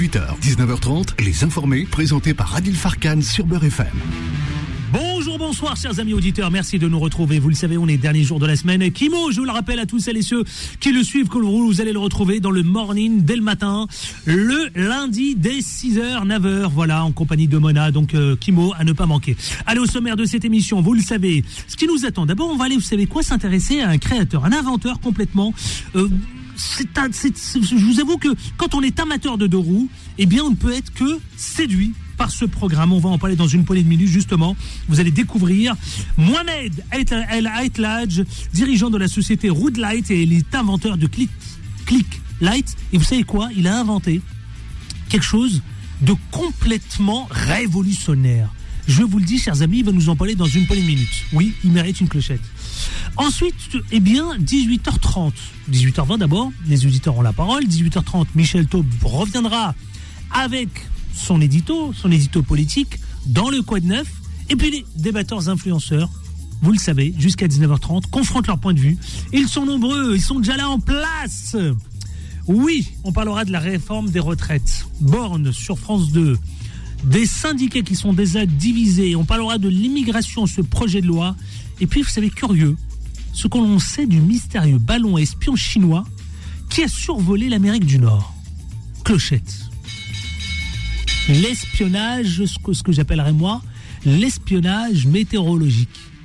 18h, 19h30, Les Informés, présentés par Adil Farkan sur Beurre FM. Bonjour, bonsoir chers amis auditeurs, merci de nous retrouver. Vous le savez, on est dernier jour de la semaine. Kimo, je vous le rappelle à tous celles et ceux qui le suivent, que vous allez le retrouver dans le morning dès le matin, le lundi dès 6h, 9h, voilà, en compagnie de Mona. Donc Kimo, à ne pas manquer. Allez, au sommaire de cette émission, vous le savez, ce qui nous attend. D'abord, on va aller, vous savez quoi, s'intéresser à un créateur, un inventeur complètement... je vous avoue que quand on est amateur de deux roues, eh bien on ne peut être que séduit par ce programme. On va en parler dans une poignée de minutes justement. Vous allez découvrir Mohamed El Aetlaj, dirigeant de la société Roodlight, et il est inventeur de Click Light. Et vous savez quoi ? Il a inventé quelque chose de complètement révolutionnaire. Je vous le dis, chers amis, il va nous en parler dans une poignée de minutes. Oui, il mérite une clochette. Ensuite, eh bien, 18h30. 18h20 d'abord, les auditeurs ont la parole. 18h30, Michel Taube reviendra avec son édito politique dans le Quoi de Neuf. Et puis les débatteurs influenceurs, vous le savez, jusqu'à 19h30, confrontent leur point de vue. Ils sont nombreux, ils sont déjà là en place. Oui, on parlera de la réforme des retraites. Borne sur France 2. Des syndiqués qui sont déjà divisés. On parlera de l'immigration, ce projet de loi. Et puis, vous savez, curieux, ce qu'on sait du mystérieux ballon espion chinois qui a survolé l'Amérique du Nord. Clochette. L'espionnage, ce que j'appellerais moi, l'espionnage météorologique.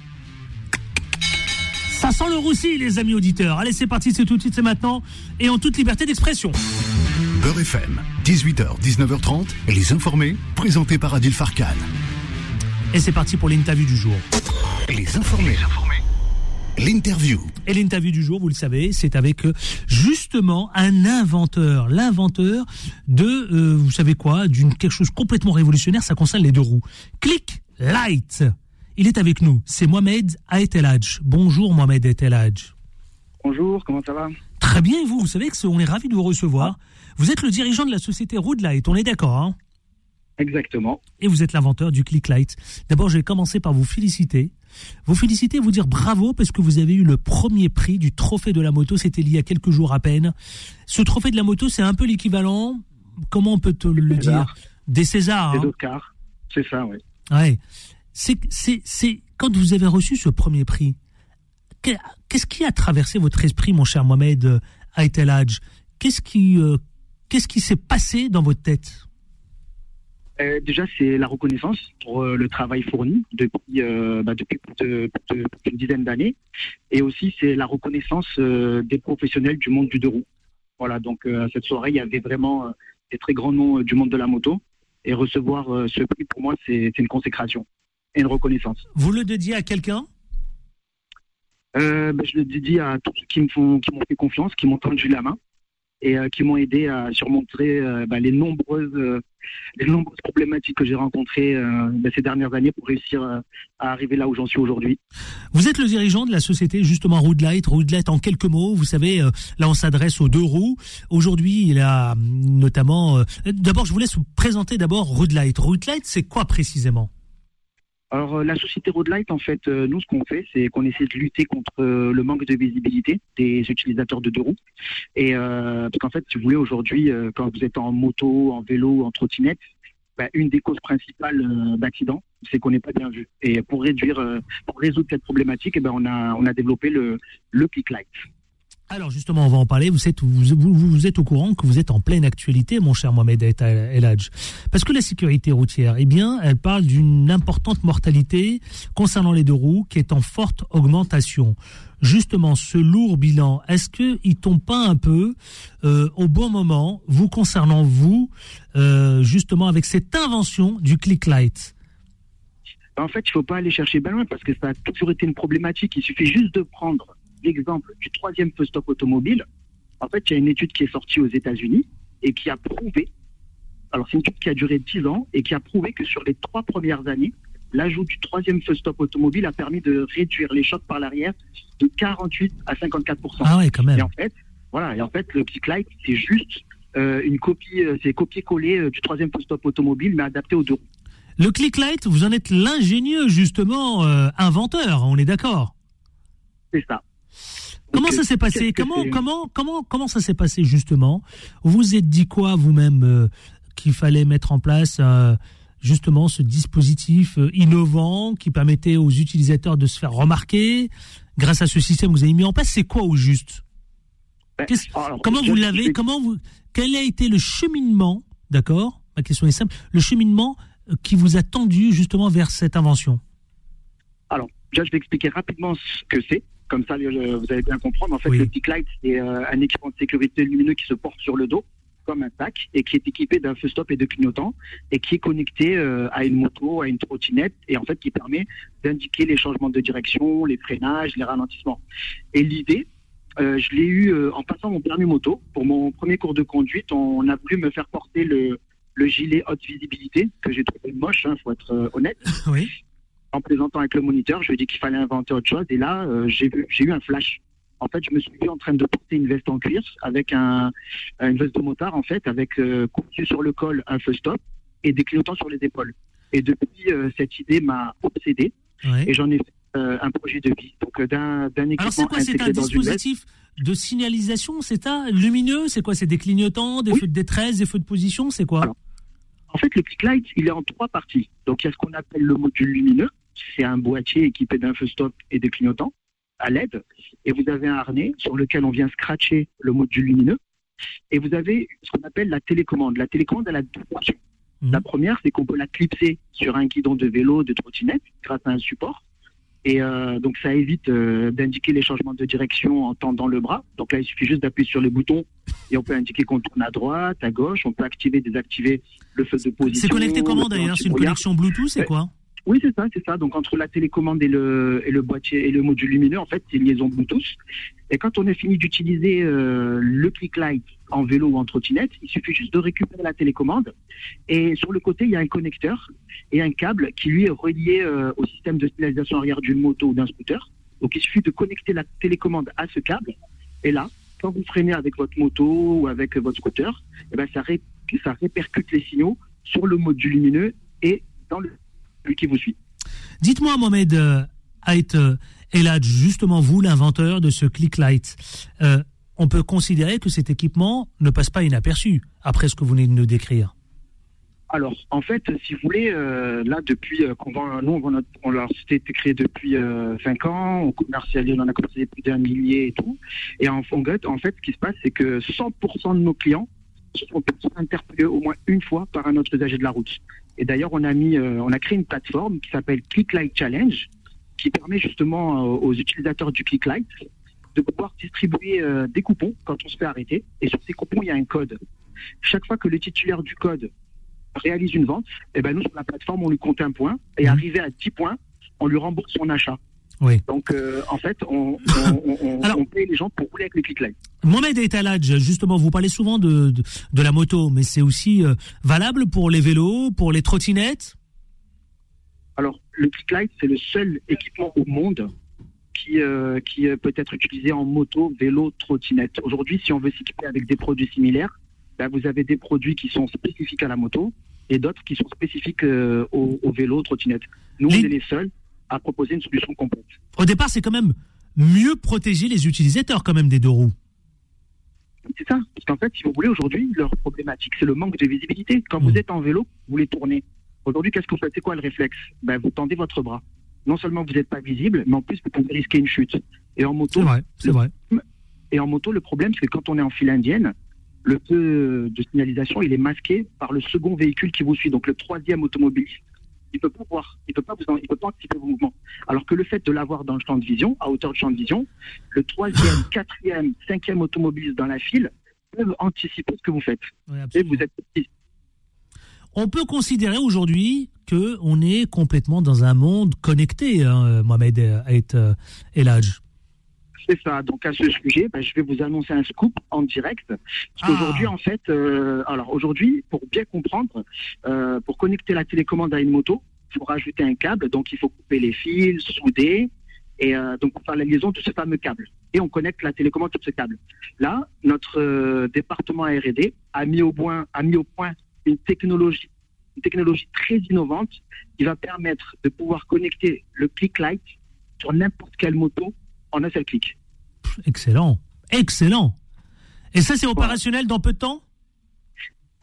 Ça sent le roussi, les amis auditeurs. Allez, c'est parti, c'est tout de suite, c'est maintenant. Et en toute liberté d'expression. Beurre FM, 18h, 19h30, Les Informés, présentés par Adil Farkan. Et c'est parti pour l'interview du jour. Les Informés. L'interview. Et l'interview du jour, vous le savez, c'est avec justement un inventeur. L'inventeur de, vous savez quoi, d'une quelque chose complètement révolutionnaire, ça concerne les deux roues. Click Light. Il est avec nous, c'est Mohamed Aetlaj. Bonjour Mohamed Aetlaj. Bonjour, comment ça va ? Très bien, et vous ? Vous savez qu'on est ravis de vous recevoir. Vous êtes le dirigeant de la société Roodlight, on est d'accord, hein ? Exactement. Et vous êtes l'inventeur du Click Light. D'abord, je vais commencer par vous féliciter. Vous féliciter et vous dire bravo parce que vous avez eu le premier prix du trophée de la moto. C'était il y a quelques jours à peine. Ce trophée de la moto, c'est un peu l'équivalent, comment on peut te le dire ? Des Césars. Des Oscars. C'est ça, oui. Ouais. C'est quand vous avez reçu ce premier prix, qu'est-ce qui a traversé votre esprit, mon cher Mohamed Aetlaj ? Qu'est-ce qui s'est passé dans votre tête ? Déjà, c'est la reconnaissance pour le travail fourni depuis une dizaine d'années. Et aussi, c'est la reconnaissance des professionnels du monde du deux roues. Voilà, donc à cette soirée, il y avait vraiment des très grands noms du monde de la moto. Et recevoir ce prix, pour moi, c'est une consécration et une reconnaissance. Vous le dédiez à quelqu'un ? Je le dédie à tous ceux qui m'ont fait confiance, qui m'ont tendu la main et qui m'ont aidé à surmonter les nombreuses problématiques que j'ai rencontrées ces dernières années pour réussir à arriver là où j'en suis aujourd'hui. Vous êtes le dirigeant de la société justement Roodlight. Roodlight, en quelques mots, vous savez, là on s'adresse aux deux roues. Aujourd'hui, il a notamment... d'abord, je vous laisse vous présenter d'abord Roodlight. Roodlight, c'est quoi précisément ? Alors, la société Roodlight, en fait, nous, ce qu'on fait, c'est qu'on essaie de lutter contre le manque de visibilité des utilisateurs de deux roues. Et parce qu'en fait, si vous voulez, aujourd'hui, quand vous êtes en moto, en vélo, en trottinette, une des causes principales d'accidents, c'est qu'on n'est pas bien vu. Et pour résoudre cette problématique, on a développé le Click Light. Alors justement, on va en parler. Vous êtes au courant que vous êtes en pleine actualité, mon cher Mohamed Aetlaj. Parce que la sécurité routière, eh bien, elle parle d'une importante mortalité concernant les deux roues qui est en forte augmentation. Justement, ce lourd bilan, est-ce qu'il tombe pas un peu au bon moment, vous concernant vous, justement avec cette invention du Click Light ? En fait, il ne faut pas aller chercher bien loin parce que ça a toujours été une problématique. Il suffit juste de prendre l'exemple du 3e feu stop automobile. En fait, il y a une étude qui est sortie aux États-Unis et qui a prouvé, alors c'est une étude qui a duré 10 ans et qui a prouvé que sur les 3 premières années, l'ajout du 3e feu stop automobile a permis de réduire les chocs par l'arrière de 48 à 54%. Ah ouais, quand même. Et en fait, le Click Light, c'est juste une copie, c'est copier-coller du 3e feu stop automobile, mais adapté aux deux roues. Le Click Light, vous en êtes l'ingénieux, justement, inventeur, on est d'accord ? C'est ça. Comment ça s'est passé ? Comment ça s'est passé justement ? Vous vous êtes dit quoi vous-même qu'il fallait mettre en place justement ce dispositif innovant qui permettait aux utilisateurs de se faire remarquer grâce à ce système que vous avez mis en place. C'est quoi au juste? Comment vous l'avez? Quel a été le cheminement? D'accord, ma question est simple. Le cheminement qui vous a tendu justement vers cette invention? Alors, déjà, je vais expliquer rapidement ce que c'est. Comme ça, vous allez bien comprendre. En fait, le Click Light, c'est un équipement de sécurité lumineux qui se porte sur le dos, comme un sac, et qui est équipé d'un feu stop et de clignotants, et qui est connecté à une moto, à une trottinette, et en fait, qui permet d'indiquer les changements de direction, les freinages, les ralentissements. Et l'idée, je l'ai eu en passant mon permis moto. Pour mon premier cours de conduite, on a voulu me faire porter le gilet haute visibilité, que j'ai trouvé moche, faut être honnête. Oui. En plaisantant avec le moniteur, je lui ai dit qu'il fallait inventer autre chose, et là, j'ai eu un flash. En fait, je me suis vu en train de porter une veste en cuir avec une veste de motard, en fait, avec cousu sur le col un feu stop et des clignotants sur les épaules. Et depuis, cette idée m'a obsédé, et j'en ai fait un projet de vie. Donc, d'un équipement. Alors, c'est quoi? C'est un dispositif de signalisation, c'est un lumineux? C'est quoi? C'est des clignotants, des feux de détresse, des feux de position? C'est quoi? Alors, en fait, le Click Light, il est en 3 parties. Donc, il y a ce qu'on appelle le module lumineux. C'est un boîtier équipé d'un feu stop et de clignotants à LED. Et vous avez un harnais sur lequel on vient scratcher le module lumineux. Et vous avez ce qu'on appelle la télécommande. La télécommande, elle a 2 fonctions. La première, c'est qu'on peut la clipser sur un guidon de vélo, de trottinette, grâce à un support. Et donc, ça évite d'indiquer les changements de direction en tendant le bras. Donc là, il suffit juste d'appuyer sur les boutons et on peut indiquer qu'on tourne à droite, à gauche. On peut activer, désactiver le feu de position. C'est connecté comment d'ailleurs? C'est une connexion Bluetooth, c'est quoi? Oui, c'est ça. Donc, entre la télécommande et le boîtier et le module lumineux, en fait, c'est une liaison Bluetooth. Et quand on a fini d'utiliser le Click Light en vélo ou en trottinette, il suffit juste de récupérer la télécommande. Et sur le côté, il y a un connecteur et un câble qui, lui, est relié au système de signalisation arrière d'une moto ou d'un scooter. Donc, il suffit de connecter la télécommande à ce câble. Et là, quand vous freinez avec votre moto ou avec votre scooter, eh ben, ça répercute les signaux sur le module lumineux et dans celui qui vous suit. Dites-moi, Mohamed Ait Eladj, justement vous, l'inventeur de ce Click Light, on peut considérer que cet équipement ne passe pas inaperçu après ce que vous venez de nous décrire. Alors, en fait, si vous voulez, là, depuis notre société a été créée depuis 5 ans, on commercialise, on en a commercialisé plus d'1 millier et tout. Et en fait, ce qui se passe, c'est que 100% de nos clients se sont interpellés au moins une fois par un autre usager de la route. Et d'ailleurs, on a créé une plateforme qui s'appelle Click Light Challenge, qui permet justement aux utilisateurs du Click Light de pouvoir distribuer des coupons quand on se fait arrêter. Et sur ces coupons, il y a un code. Chaque fois que le titulaire du code réalise une vente, eh ben nous, sur la plateforme, on lui compte un point. Et arrivé à 10 points, on lui rembourse son achat. Oui. Donc, en fait, on paye les gens pour rouler avec le Click Light. Mohamed Ait Eladj, justement, vous parlez souvent de la moto, mais c'est aussi valable pour les vélos, pour les trottinettes? Alors, le Click Light, c'est le seul équipement au monde qui peut être utilisé en moto, vélo, trottinette. Aujourd'hui, si on veut s'équiper avec des produits similaires, ben vous avez des produits qui sont spécifiques à la moto et d'autres qui sont spécifiques au vélo, trottinette. Nous, on est les seuls à proposer une solution complète. Au départ, c'est quand même mieux protéger les utilisateurs quand même des 2 roues. C'est ça. Parce qu'en fait, si vous voulez, aujourd'hui, leur problématique, c'est le manque de visibilité. Quand vous êtes en vélo, vous voulez tourner. Aujourd'hui, qu'est-ce que vous faites? C'est quoi le réflexe? Ben, vous tendez votre bras. Non seulement vous n'êtes pas visible, mais en plus, vous pouvez risquer une chute. Et en moto, c'est vrai. Et en moto, le problème, c'est que quand on est en file indienne, le feu de signalisation, il est masqué par le second véhicule qui vous suit. Donc, le 3e automobiliste. Il peut pas voir, il peut pas anticiper vos mouvements. Alors que le fait de l'avoir dans le champ de vision, à hauteur de champ de vision, le 3e, 4e, 5e automobiliste dans la file peuvent anticiper ce que vous faites. Oui, et vous êtes petit. On peut considérer aujourd'hui qu'on est complètement dans un monde connecté, hein, Mohamed Ait Eladj. C'est ça. Donc à ce sujet, je vais vous annoncer un scoop en direct. Parce qu'aujourd'hui, en fait, aujourd'hui, pour bien comprendre, pour connecter la télécommande à une moto, il faut rajouter un câble. Donc il faut couper les fils, souder, et donc pour faire la liaison de ce fameux câble. Et on connecte la télécommande sur ce câble. Là, notre département R&D a mis au point une technologie très innovante qui va permettre de pouvoir connecter le Click Light sur n'importe quelle moto en un seul clic. Excellent. Et ça, c'est opérationnel dans peu de temps?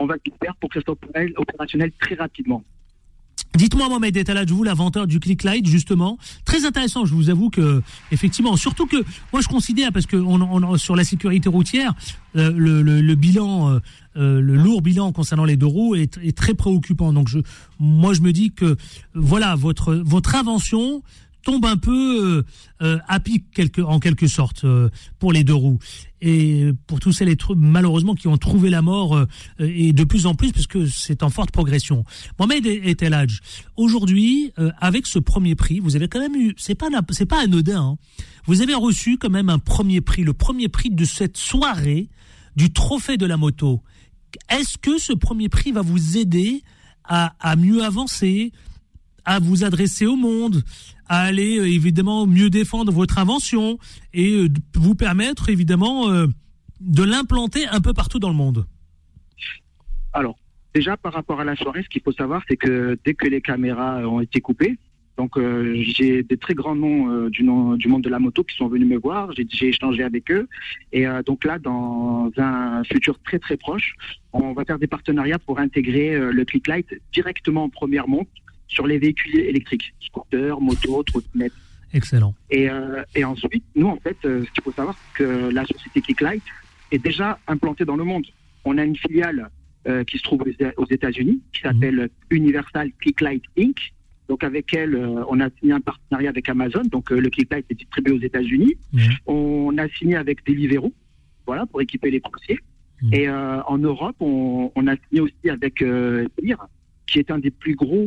on va tout faire pour que ça soit opérationnel très rapidement. Dites-moi, Mohamed Etalhadj, vous, l'inventeur du Clicklight, justement, très intéressant. Je vous avoue que, effectivement, surtout que moi je considère, parce que sur la sécurité routière, le bilan, le lourd bilan concernant les deux roues est très préoccupant. Donc moi je me dis que voilà, votre invention tombe un peu à pic en quelque sorte pour les deux roues. Et pour tous celles malheureusement qui ont trouvé la mort et de plus en plus parce que c'est en forte progression. Mohamed Etalhadj, aujourd'hui avec ce premier prix, vous avez quand même eu, c'est pas anodin, hein, vous avez reçu quand même un premier prix, le premier prix de cette soirée du trophée de la moto. Est-ce que ce premier prix va vous aider à mieux avancer, à vous adresser au monde, à aller évidemment mieux défendre votre invention et vous permettre évidemment de l'implanter un peu partout dans le monde? Alors, déjà par rapport à la soirée, ce qu'il faut savoir, c'est que dès que les caméras ont été coupées, donc j'ai des très grands noms du monde de la moto qui sont venus me voir, j'ai échangé avec eux, et donc là, dans un futur très très proche, on va faire des partenariats pour intégrer le Clicklight directement en première monte sur les véhicules électriques, scooters, motos, trottinettes. Excellent. Et ensuite, nous, en fait, ce qu'il faut savoir, c'est que la société Clicklight est déjà implantée dans le monde. On a une filiale qui se trouve aux États-Unis, qui s'appelle Universal Clicklight Inc. Donc, avec elle, on a signé un partenariat avec Amazon. Donc, le Clicklight est distribué aux États-Unis. On a signé avec Deliveroo, voilà, pour équiper les coursiers. Et en Europe, on a signé aussi avec Lear, qui est un des plus gros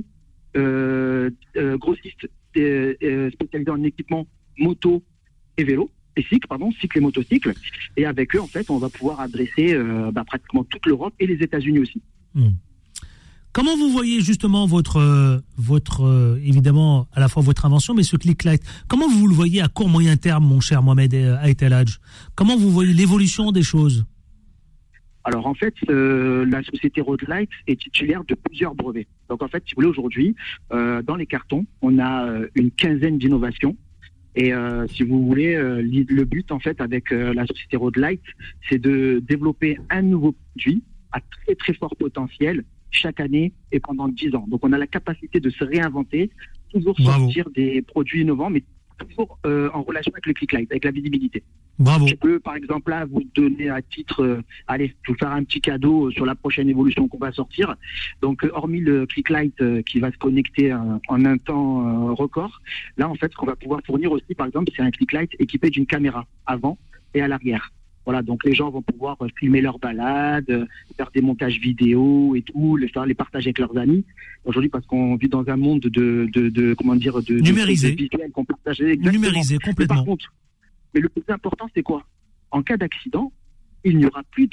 grossistes spécialisés en équipement moto et vélo, cycle et motocycle. Et avec eux, en fait, on va pouvoir adresser pratiquement toute l'Europe et les États-Unis aussi. Comment vous voyez justement votre évidemment à la fois votre invention, mais ce Clicklight, comment vous le voyez à court moyen terme, mon cher Mohamed Etalhadj? Comment vous voyez l'évolution des choses? Alors en fait, la société Roadlight est titulaire de plusieurs brevets. Donc en fait, si vous voulez, aujourd'hui, dans les cartons, on a une quinzaine d'innovations. Et si vous voulez, le but en fait avec la société Roadlight, c'est de développer un nouveau produit à très très fort potentiel chaque année et pendant 10 ans. Donc on a la capacité de se réinventer, toujours sortir des produits innovants, mais toujours en relation avec le Clicklight, avec la visibilité. Bravo. Je peux, par exemple, là, vous donner à titre, je vais vous faire un petit cadeau sur la prochaine évolution qu'on va sortir. Donc, hormis le Clicklight qui va se connecter en un temps record, là, en fait, ce qu'on va pouvoir fournir aussi, par exemple, c'est un Clicklight équipé d'une caméra avant et à l'arrière. Voilà, donc les gens vont pouvoir filmer leurs balades, faire des montages vidéo et tout, les partager avec leurs amis. Aujourd'hui, parce qu'on vit dans un monde de numérisé, de visuels qu'on partage exactement. Numérisé complètement. Par contre, mais le plus important, c'est quoi? En cas d'accident, il n'y aura plus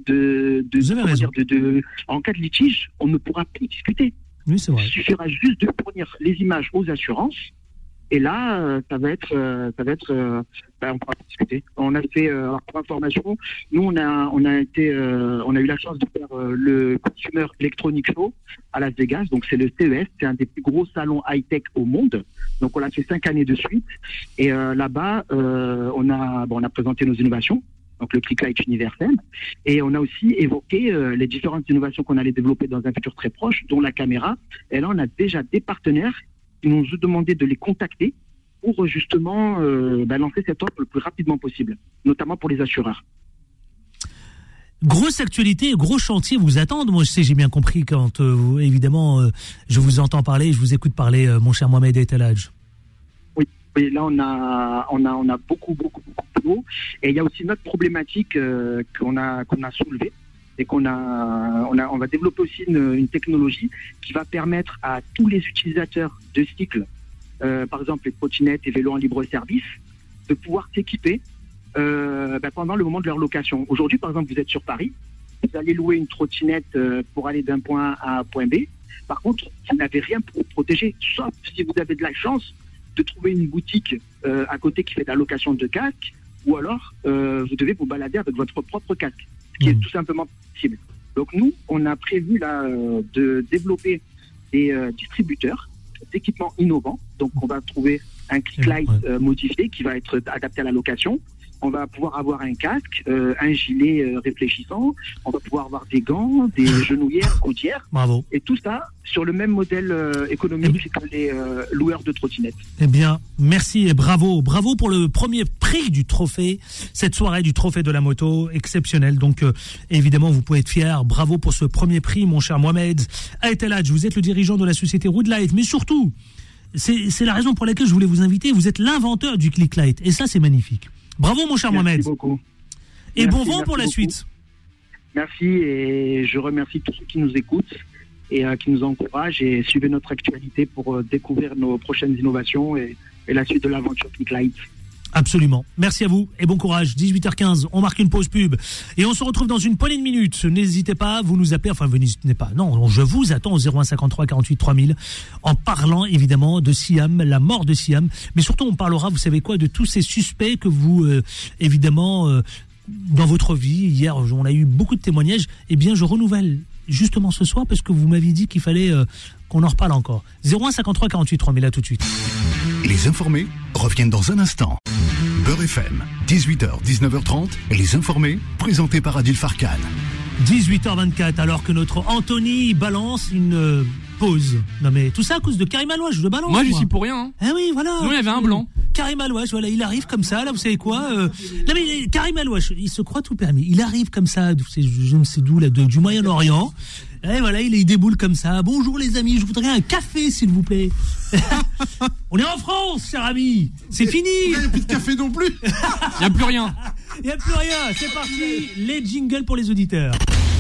en cas de litige, on ne pourra plus discuter. Oui, c'est vrai. Il suffira juste de fournir les images aux assurances. Et là, ça va être, on pourra discuter. On a fait, pour information, nous on a eu la chance de faire le Consumer Electronic Show à Las Vegas. Donc c'est le CES, c'est un des plus gros salons high-tech au monde. Donc on l'a fait 5 années de suite. Et là-bas, on a présenté nos innovations. Donc le Clicklight universel. Et on a aussi évoqué les différentes innovations qu'on allait développer dans un futur très proche, dont la caméra. Et là, on a déjà des partenaires qui nous ont demandé de les contacter pour justement lancer cette offre le plus rapidement possible, notamment pour les assureurs. Grosse actualité, gros chantier vous attendent. Moi, j'ai bien compris quand, évidemment, je vous entends parler, je vous écoute parler, mon cher Mohamed Etalhadj. Oui, là, on a beaucoup de boulot. Et il y a aussi une autre problématique qu'on a soulevée. Et on va développer aussi une technologie qui va permettre à tous les utilisateurs de cycles, par exemple les trottinettes et vélos en libre service, de pouvoir s'équiper pendant le moment de leur location. Aujourd'hui, par exemple, vous êtes sur Paris, vous allez louer une trottinette pour aller d'un point A à un point B. Par contre, vous n'avez rien pour vous protéger, sauf si vous avez de la chance de trouver une boutique à côté qui fait de la location de casque, ou alors vous devez vous balader avec votre propre casque, ce qui est tout simplement possible. Donc nous, on a prévu là de développer des distributeurs d'équipements innovants. Donc on va trouver un Clicklight modifié qui va être adapté à la location. on va pouvoir avoir un casque, un gilet réfléchissant, on va pouvoir avoir des gants, des genouillères, côtières. Bravo. Et tout ça sur le même modèle économique que les loueurs de trottinettes. Eh bien, merci et bravo. Bravo pour le premier prix du trophée. Cette soirée du trophée de la moto, exceptionnelle. Donc, évidemment, vous pouvez être fiers. Bravo pour ce premier prix, mon cher Mohamed Ait El Hadj. Vous êtes le dirigeant de la société Roodlight. Mais surtout, c'est la raison pour laquelle je voulais vous inviter. Vous êtes l'inventeur du Click Light. Et ça, c'est magnifique. Bravo, mon cher Mohamed. Merci beaucoup. Et bon vent pour la suite. Merci et je remercie tous ceux qui nous écoutent et qui nous encouragent et suivez notre actualité pour découvrir nos prochaines innovations et la suite de l'aventure Click Light. Absolument. Merci à vous et bon courage. 18h15, on marque une pause pub et on se retrouve dans une poignée de minutes. N'hésitez pas, vous nous appelez, enfin vous n'hésitez pas. Non, je vous attends au 0153 48 3000 en parlant évidemment de Siam, la mort de Siam. Mais surtout on parlera, vous savez quoi, de tous ces suspects que vous, évidemment, dans votre vie. Hier, on a eu beaucoup de témoignages. Eh bien, je renouvelle justement ce soir parce que vous m'aviez dit qu'il fallait qu'on en reparle encore. 0153 48 3000, à tout de suite. Les informés reviennent dans un instant. Beurre FM, 18h, 19h30, les informés, présentés par Adil Farkan. 18h24, alors que notre Anthony balance une pause. Non mais tout ça à cause de Karim Alouache, je le balance. Moi, je suis pour rien. Hein. Ah oui, voilà. Sinon, il y avait un blanc. Karim Alouache, voilà, il arrive comme ça, là, vous savez quoi Non mais Karim Alouache, il se croit tout permis. Il arrive comme ça, je ne sais d'où, là, du Moyen-Orient. Et voilà, il déboule comme ça. Bonjour les amis, je voudrais un café, s'il vous plaît. On est en France, cher ami. C'est fini. Il n'y a plus de café non plus. Il n'y a plus rien. Il n'y a plus rien. C'est parti. Les jingles pour les auditeurs.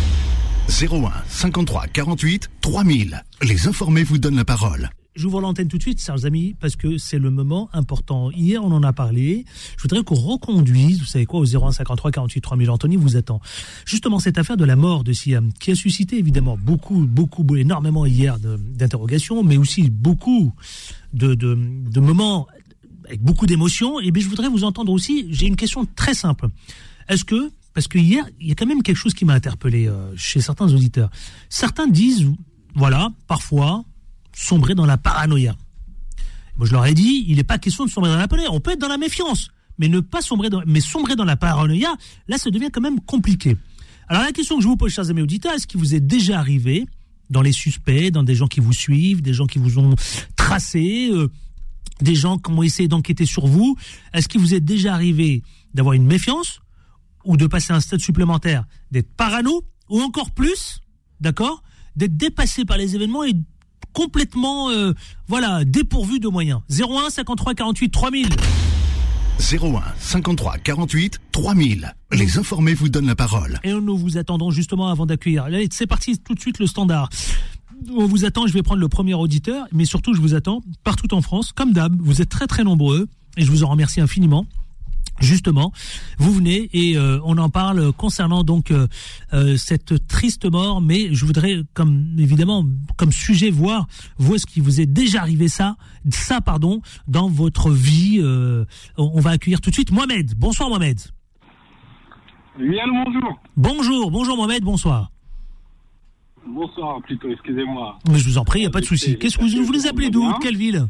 01 53 48 3000. Les informés vous donnent la parole. J'ouvre l'antenne tout de suite, chers amis, parce que c'est le moment important. Hier, on en a parlé. Je voudrais qu'on reconduise, vous savez quoi, au 01 53 48 3000. Anthony vous attend. Justement, cette affaire de la mort de Siam, qui a suscité évidemment énormément hier d'interrogations, mais aussi beaucoup de moments avec beaucoup d'émotions. Et bien, je voudrais vous entendre aussi. J'ai une question très simple. Parce que hier, il y a quand même quelque chose qui m'a interpellé chez certains auditeurs. Certains disent, voilà, parfois, sombrer dans la paranoïa. Moi, je leur ai dit, il n'est pas question de sombrer dans la paranoïa. On peut être dans la méfiance, mais sombrer dans la paranoïa, là, ça devient quand même compliqué. Alors, la question que je vous pose, chers amis auditeurs, est-ce qu'il vous est déjà arrivé, dans les suspects, dans des gens qui vous suivent, des gens qui vous ont tracé, des gens qui ont essayé d'enquêter sur vous, est-ce qu'il vous est déjà arrivé d'avoir une méfiance ou de passer un stade supplémentaire, d'être parano, ou encore plus, d'accord, d'être dépassé par les événements et complètement, dépourvu de moyens. 01 53 48 3000. 01 53 48 3000. Les informés vous donnent la parole. Et nous vous attendons justement avant d'accueillir. Allez, c'est parti, tout de suite le standard. On vous attend, je vais prendre le premier auditeur, mais surtout je vous attends partout en France, comme d'hab. Vous êtes très très nombreux et je vous en remercie infiniment. Justement, vous venez et on en parle concernant donc cette triste mort, mais je voudrais comme sujet voir vous est-ce qu'il vous est déjà arrivé ça dans votre vie. On va accueillir tout de suite Mohamed. Bonsoir Mohamed. Oui, allô, bonjour. Bonjour Mohamed, bonsoir. Bonsoir plutôt, excusez-moi. Mais je vous en prie, il n'y a pas de souci. Qu'est-ce que vous les appelez d'où? De quelle ville?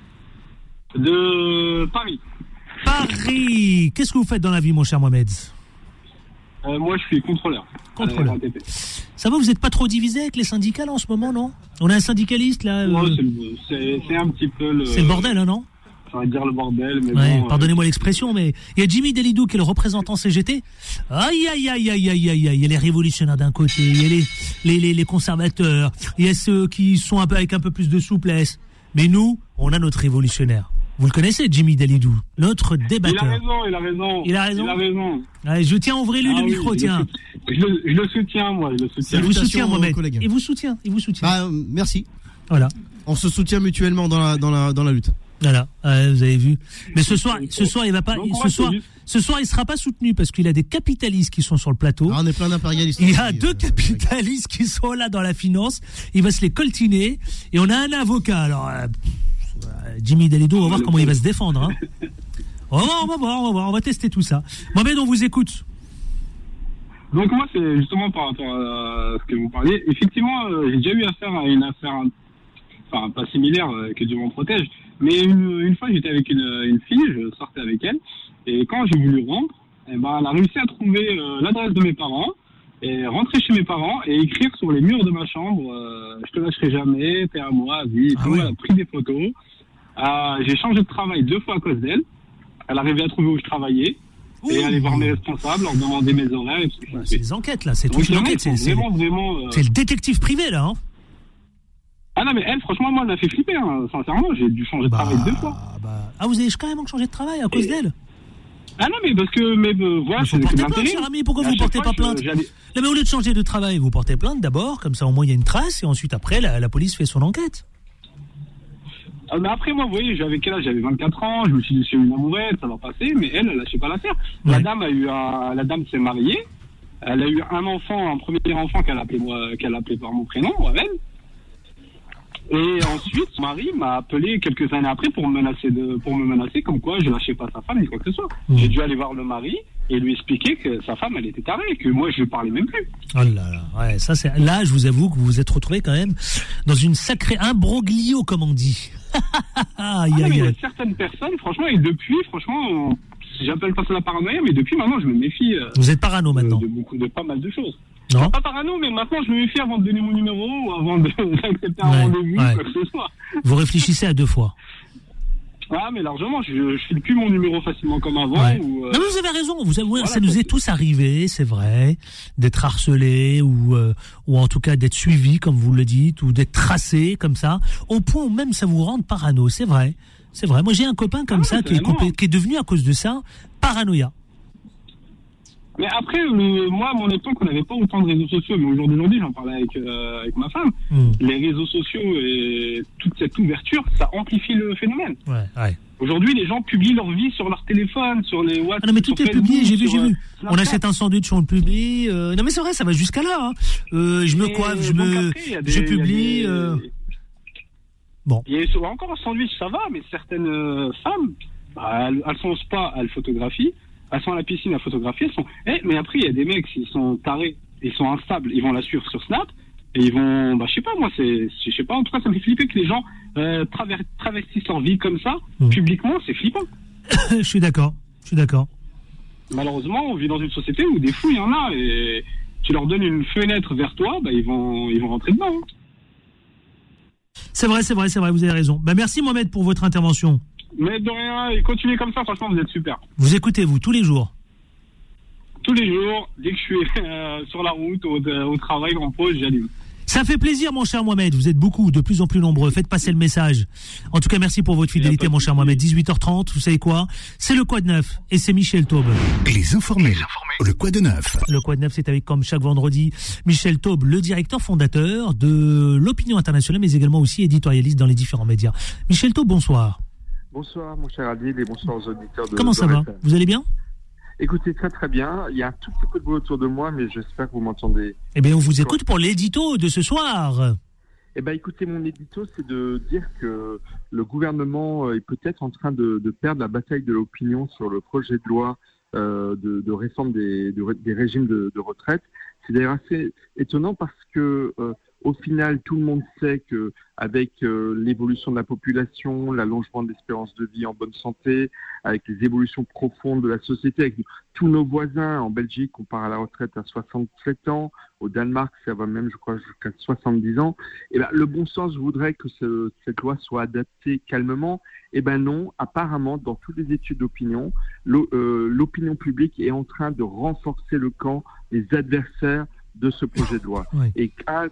De Paris. Paris. Qu'est-ce que vous faites dans la vie, mon cher Mohamed? Moi, je suis contrôleur. Contrôleur. Ça va, vous n'êtes pas trop divisé avec les syndicats là, en ce moment, non? On a un syndicaliste là. Ouais, c'est un petit peu le. C'est le bordel, hein, non? J'aurais dire le bordel, mais ouais, bon. Pardonnez-moi l'expression, mais il y a Jimmy Delidou qui est le représentant CGT. Aïe, aïe, aïe, aïe, aïe, aïe, il y a les révolutionnaires d'un côté, il y a les conservateurs, il y a ceux qui sont avec un peu plus de souplesse. Mais nous, on a notre révolutionnaire. Vous le connaissez, Jimmy Delidou, notre débatteur. Il a raison. Allez, je tiens, ouvrez-lui le micro, tiens. Je le soutiens, moi. Il vous soutient, Mohamed. Il vous soutient. Bah, merci. Voilà. On se soutient mutuellement dans la lutte. Voilà, vous avez vu. Mais ce soir, il va pas. Ce soir, il sera pas soutenu parce qu'il a des capitalistes qui sont sur le plateau. Ah, on est plein d'impérialistes. Il y a deux capitalistes qui sont là dans la finance. Il va se les coltiner. Et on a un avocat. Alors, Jimmy Delidou, on va voir comment il va se défendre. Hein. On va voir. On va tester tout ça. Mohamed, on vous écoute. Donc moi, c'est justement par rapport à ce que vous parliez. Effectivement, j'ai déjà eu affaire à une affaire, enfin pas similaire, que Dieu m'en protège. Mais une fois, j'étais avec une fille, je sortais avec elle, et quand j'ai voulu rompre, elle a réussi à trouver l'adresse de mes parents et rentrer chez mes parents et écrire sur les murs de ma chambre je te lâcherai jamais, t'es à moi, vie. Ah ouais. Elle a pris des photos. J'ai changé de travail 2 fois à cause d'elle. Elle arrivait à trouver où je travaillais et aller voir mes responsables, leur demander mes horaires et tout ce que je C'est fais. des enquêtes là, c'est Donc, toute une vraiment, enquête. ils C'est sont vraiment. le détective privé là. Hein. Ah non, mais elle, franchement, moi, elle m'a fait flipper, hein. Sincèrement, j'ai dû changer de travail 2 fois. Ah, vous avez carrément changé de travail à cause d'elle? Ah non, mais parce que, voilà, Il faut c'est porter de plainte, l'intérim. cher ami. Pourquoi Et à vous chaque portez fois, pas plainte? Non, mais au lieu de changer de travail, vous portez plainte d'abord, comme ça au moins il y a une trace, et ensuite après, la police fait son enquête. Mais après, moi, vous voyez, j'avais quel âge? J'avais 24 ans, je me suis dit, c'est une amourette, ça va passer, mais elle lâchait pas l'affaire. Ouais. La dame s'est mariée, elle a eu un premier enfant qu'elle appelait par mon prénom, Mohamed. Et ensuite, son mari m'a appelé quelques années après pour me menacer comme quoi je lâchais pas sa femme ni quoi que ce soit. J'ai dû aller voir le mari et lui expliquer que sa femme, elle était tarée et que moi, je lui parlais même plus. Oh là là, ouais, ça c'est. Là, je vous avoue que vous vous êtes retrouvé quand même dans une sacrée imbroglio, comme on dit. Mais il y a certaines personnes, franchement, et depuis, franchement, j'appelle pas ça la paranoïa, mais depuis maintenant, je me méfie. Vous êtes parano maintenant? De pas mal de choses. Non. Pas parano, mais maintenant, je me méfie avant de donner mon numéro ou avant d'accepter un rendez-vous, quoi que ce soit. Vous réfléchissez à 2 fois. Ah, mais largement, je file plus mon numéro facilement comme avant. Ouais. Non, mais vous avez raison. Voilà, ça nous est tous arrivé, c'est vrai, d'être harcelé ou en tout cas d'être suivi, comme vous le dites, ou d'être tracé comme ça, au point où même ça vous rende parano. C'est vrai. C'est vrai. Moi, j'ai un copain comme ça qui est devenu à cause de ça paranoïa. Mais après, moi, à mon époque, on n'avait pas autant de réseaux sociaux. Mais aujourd'hui, j'en parlais avec ma femme. Les réseaux sociaux et toute cette ouverture, ça amplifie le phénomène. Ouais. Aujourd'hui, les gens publient leur vie sur leur téléphone, sur les WhatsApp. Ah non, mais tout est Facebook, publié, j'ai vu. Snapchat. On achète un sandwich, on le publie. Non, mais c'est vrai, ça va jusqu'à là. Hein. Je me coiffe, je publie. Bon. Et encore un sandwich, ça va, mais certaines femmes, elles sont au spa, elles photographient. Elles sont à la piscine à photographier, elles sont. Mais après, il y a des mecs, ils sont tarés, ils sont instables, ils vont la suivre sur Snap, et ils vont. Je sais pas, moi, je sais pas, en tout cas, ça me fait flipper que les gens travestissent leur vie comme ça, publiquement, c'est flippant. Je suis d'accord. Malheureusement, on vit dans une société où des fous, il y en a, et tu leur donnes une fenêtre vers toi, ils vont rentrer dedans. Hein. C'est vrai, vous avez raison. Merci Mohamed pour votre intervention. Mais de rien, et continuez comme ça, franchement, vous êtes super. Vous écoutez, vous, tous les jours? Tous les jours, dès que je suis sur la route, au travail, en pause, j'allume. Ça fait plaisir, mon cher Mohamed. Vous êtes beaucoup, de plus en plus nombreux. Faites passer le message. En tout cas, merci pour votre fidélité, mon cher Mohamed. 18h30, vous savez quoi? C'est le Quad Neuf et c'est Michel Taube. Les informés. Le Quad Neuf. Le Quad Neuf, c'est avec, comme chaque vendredi, Michel Taube, le directeur fondateur de l'Opinion Internationale, mais également aussi éditorialiste dans les différents médias. Michel Taube, bonsoir. Bonsoir, mon cher Adil, et bonsoir aux auditeurs de Comment ça va? Vous allez bien? Écoutez, très très bien. Il y a un tout petit peu de bruit autour de moi, mais j'espère que vous m'entendez. Eh bien, on vous écoute pour l'édito de ce soir. Eh bien, écoutez, mon édito, c'est de dire que le gouvernement est peut-être en train de perdre la bataille de l'opinion sur le projet de loi de réforme des régimes de retraite. C'est d'ailleurs assez étonnant parce que au final, tout le monde sait que avec l'évolution de la population, l'allongement de l'espérance de vie en bonne santé, avec les évolutions profondes de la société, avec tous nos voisins, en Belgique, on part à la retraite à 67 ans, au Danemark, ça va même, je crois, jusqu'à 70 ans. Et ben, le bon sens voudrait que cette loi soit adaptée calmement. Eh ben non, apparemment, dans toutes les études d'opinion, l'opinion publique est en train de renforcer le camp des adversaires de ce projet de loi. Oui. Et à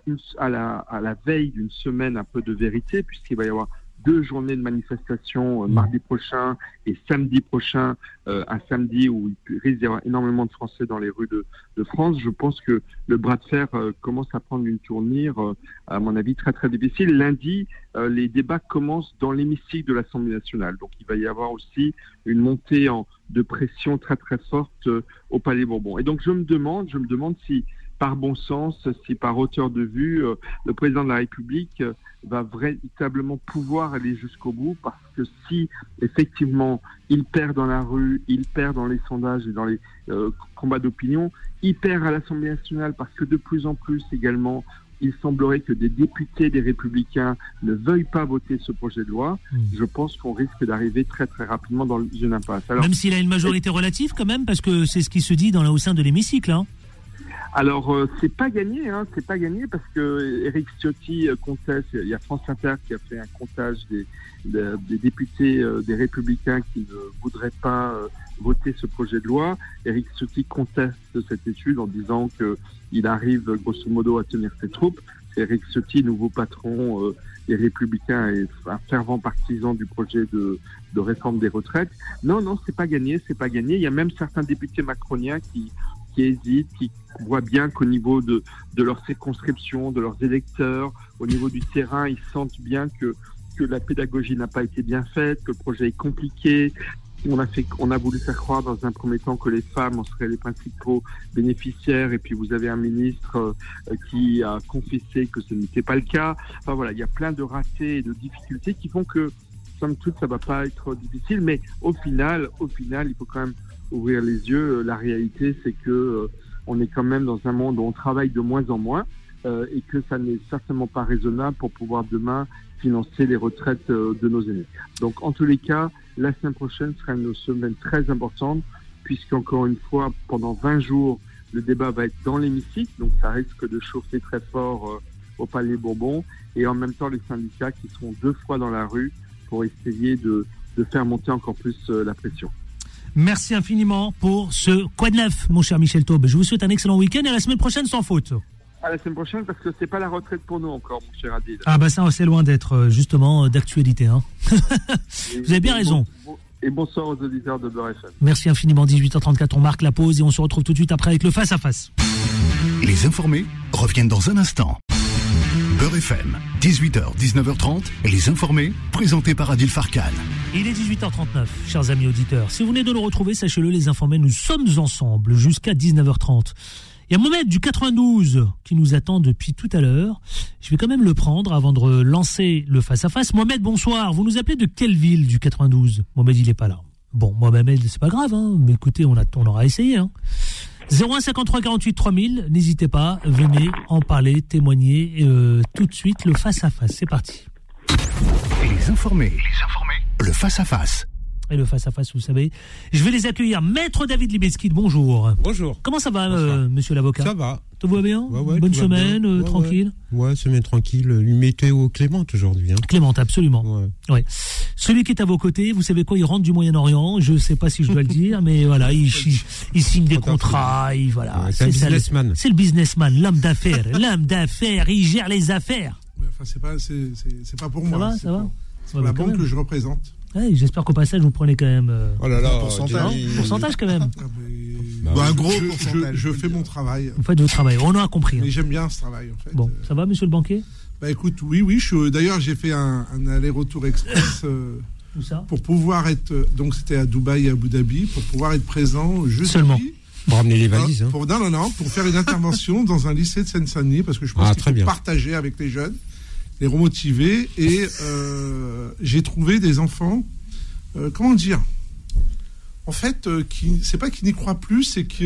la veille d'une semaine un peu de vérité, puisqu'il va y avoir 2 journées de manifestation mardi prochain et samedi prochain, un samedi où il risque d'y avoir énormément de Français dans les rues de France, je pense que le bras de fer commence à prendre une tournure, à mon avis, très très difficile. Lundi, les débats commencent dans l'hémicycle de l'Assemblée nationale. Donc il va y avoir aussi une montée de pression très très forte au Palais Bourbon. Et donc je me demande si par bon sens, si par hauteur de vue, le président de la République va véritablement pouvoir aller jusqu'au bout, parce que si effectivement il perd dans la rue, il perd dans les sondages et dans les combats d'opinion, il perd à l'Assemblée nationale, parce que de plus en plus également il semblerait que des députés des Républicains ne veuillent pas voter ce projet de loi, je pense qu'on risque d'arriver très très rapidement dans une impasse. Alors, même s'il a une majorité relative quand même, parce que c'est ce qui se dit au sein de l'hémicycle. Hein. Alors, c'est pas gagné, parce que Éric Ciotti conteste. Il y a France Inter qui a fait un comptage des députés des Républicains qui ne voudraient pas voter ce projet de loi. Éric Ciotti conteste cette étude en disant qu'il arrive grosso modo à tenir ses troupes. Éric Ciotti, nouveau patron des Républicains, est un fervent partisan du projet de réforme des retraites. Non, c'est pas gagné. Il y a même certains députés macroniens qui hésitent, qui voient bien qu'au niveau de leur circonscription, de leurs électeurs, au niveau du terrain, ils sentent bien que la pédagogie n'a pas été bien faite, que le projet est compliqué. On a voulu faire croire dans un premier temps que les femmes en seraient les principaux bénéficiaires, et puis vous avez un ministre qui a confessé que ce n'était pas le cas. Enfin voilà, il y a plein de ratés et de difficultés qui font que, somme toute, ça va pas être difficile, mais au final, il faut quand même ouvrir les yeux. La réalité, c'est que on est quand même dans un monde où on travaille de moins en moins et que ça n'est certainement pas raisonnable pour pouvoir demain financer les retraites de nos aînés. Donc, en tous les cas, la semaine prochaine sera une semaine très importante, puisqu'encore une fois, pendant 20 jours, le débat va être dans l'hémicycle, donc ça risque de chauffer très fort au Palais Bourbon, et en même temps, les syndicats qui seront 2 fois dans la rue pour essayer de faire monter encore plus la pression. Merci infiniment pour ce Quoi de neuf, mon cher Michel Taube. Je vous souhaite un excellent week-end et à la semaine prochaine sans faute. À la semaine prochaine, parce que c'est pas la retraite pour nous encore, mon cher Adil. Ah bah ça, c'est loin d'être justement d'actualité. Hein. Vous avez bien raison. Et bonsoir aux auditeurs de Beurre FM. Merci infiniment. 18h34, on marque la pause et on se retrouve tout de suite après avec le Face à Face. Les informés reviennent dans un instant. Beurre FM, 18h, 19h30, les informés, présentés par Adil Farkan. Il est 18h39, chers amis auditeurs. Si vous venez de nous retrouver, sachez-le, les informés, nous sommes ensemble jusqu'à 19h30. Il y a Mohamed du 92 qui nous attend depuis tout à l'heure. Je vais quand même le prendre avant de lancer le face-à-face. Mohamed, bonsoir. Vous nous appelez de quelle ville du 92 ? Mohamed, il n'est pas là. Bon, Mohamed, c'est pas grave, hein. Mais écoutez, on aura essayé. Hein. 01 53 48 3000, n'hésitez pas, venez en parler, témoigner tout de suite le face-à-face. C'est parti. Les informés. Le face-à-face. Et le face-à-face, vous savez. Je vais les accueillir. Maître David Libeski, bonjour. Bonjour. Comment ça va, monsieur l'avocat ? Ça va. Tout va bien ? Ouais, bonne semaine, tranquille ? Ouais, semaine tranquille. Une météo clémente aujourd'hui. Hein. Clémente, absolument. Ouais. Celui qui est à vos côtés, vous savez quoi, il rentre du Moyen-Orient. Je ne sais pas si je dois le dire, mais voilà, il signe des contrats. Voilà. Ouais, c'est un businessman. C'est le businessman, l'homme d'affaires. L'homme d'affaires, il gère les affaires. Ouais, enfin, c'est pas pour moi. Ça va. C'est pour la banque que je représente. Ouais, j'espère qu'au passage, vous prenez quand même oh là là, pourcentage quand même. Un gros pourcentage. Je fais mon travail. Vous faites votre travail, on a compris. Mais j'aime bien ce travail, en fait. Bon, ça va, monsieur le banquier ? Bah écoute, oui. D'ailleurs, j'ai fait un aller-retour express Où ça ? pour pouvoir être... donc, c'était à Dubaï et à Abu Dhabi, pour pouvoir être présent jeudi. Seulement. Pour ramener les valises. Non, pour faire une intervention dans un lycée de Seine-Saint-Denis, parce que je pense qu'il faut partager avec les jeunes, les remotiver, et j'ai trouvé des enfants, comment dire, en fait, c'est pas qu'ils n'y croient plus, c'est que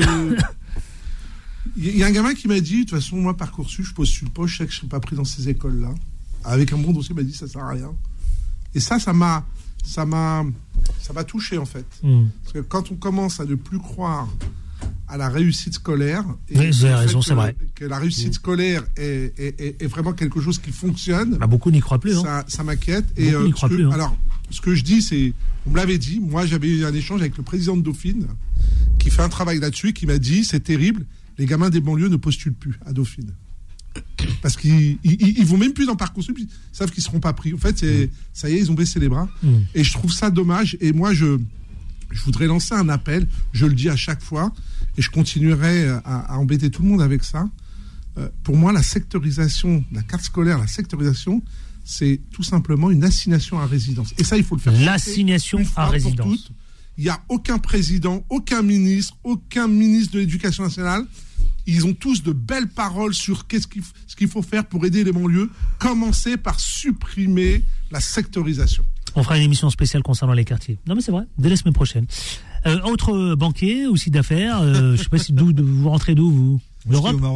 il y a un gamin qui m'a dit, de toute façon, moi, Parcoursup, je postule pas, je sais que je ne serai pas pris dans ces écoles-là. Avec un bon dossier, il m'a dit, ça sert à rien. Et ça m'a touché, en fait. Parce que quand on commence à ne plus croire à la réussite scolaire, et vous avez raison, c'est vrai. Que la réussite scolaire est vraiment quelque chose qui fonctionne. Beaucoup n'y croient plus. Ça m'inquiète. Beaucoup n'y croient plus. Alors, ce que je dis, c'est, on me l'avait dit, moi j'avais eu un échange avec le président de Dauphine, qui fait un travail là-dessus, qui m'a dit, c'est terrible, les gamins des banlieues ne postulent plus à Dauphine. Parce qu'ils vont même plus dans Parcoursup, ils savent qu'ils ne seront pas pris. En fait, ça y est, ils ont baissé les bras. Et je trouve ça dommage. Et moi, je voudrais lancer un appel, je le dis à chaque fois, et je continuerai à embêter tout le monde avec ça. Pour moi, la sectorisation, la carte scolaire, la sectorisation, c'est tout simplement une assignation à résidence. Et ça, il faut le faire. L'assignation à résidence. Il n'y a aucun président, aucun ministre de l'Éducation nationale. Ils ont tous de belles paroles sur ce qu'il faut faire pour aider les banlieues. Commencer par supprimer la sectorisation. On fera une émission spéciale concernant les quartiers. Non mais c'est vrai, dès la semaine prochaine. Autre banquier, aussi d'affaires, je ne sais pas si vous rentrez d'où, vous ? Moi, je suis au Maroc.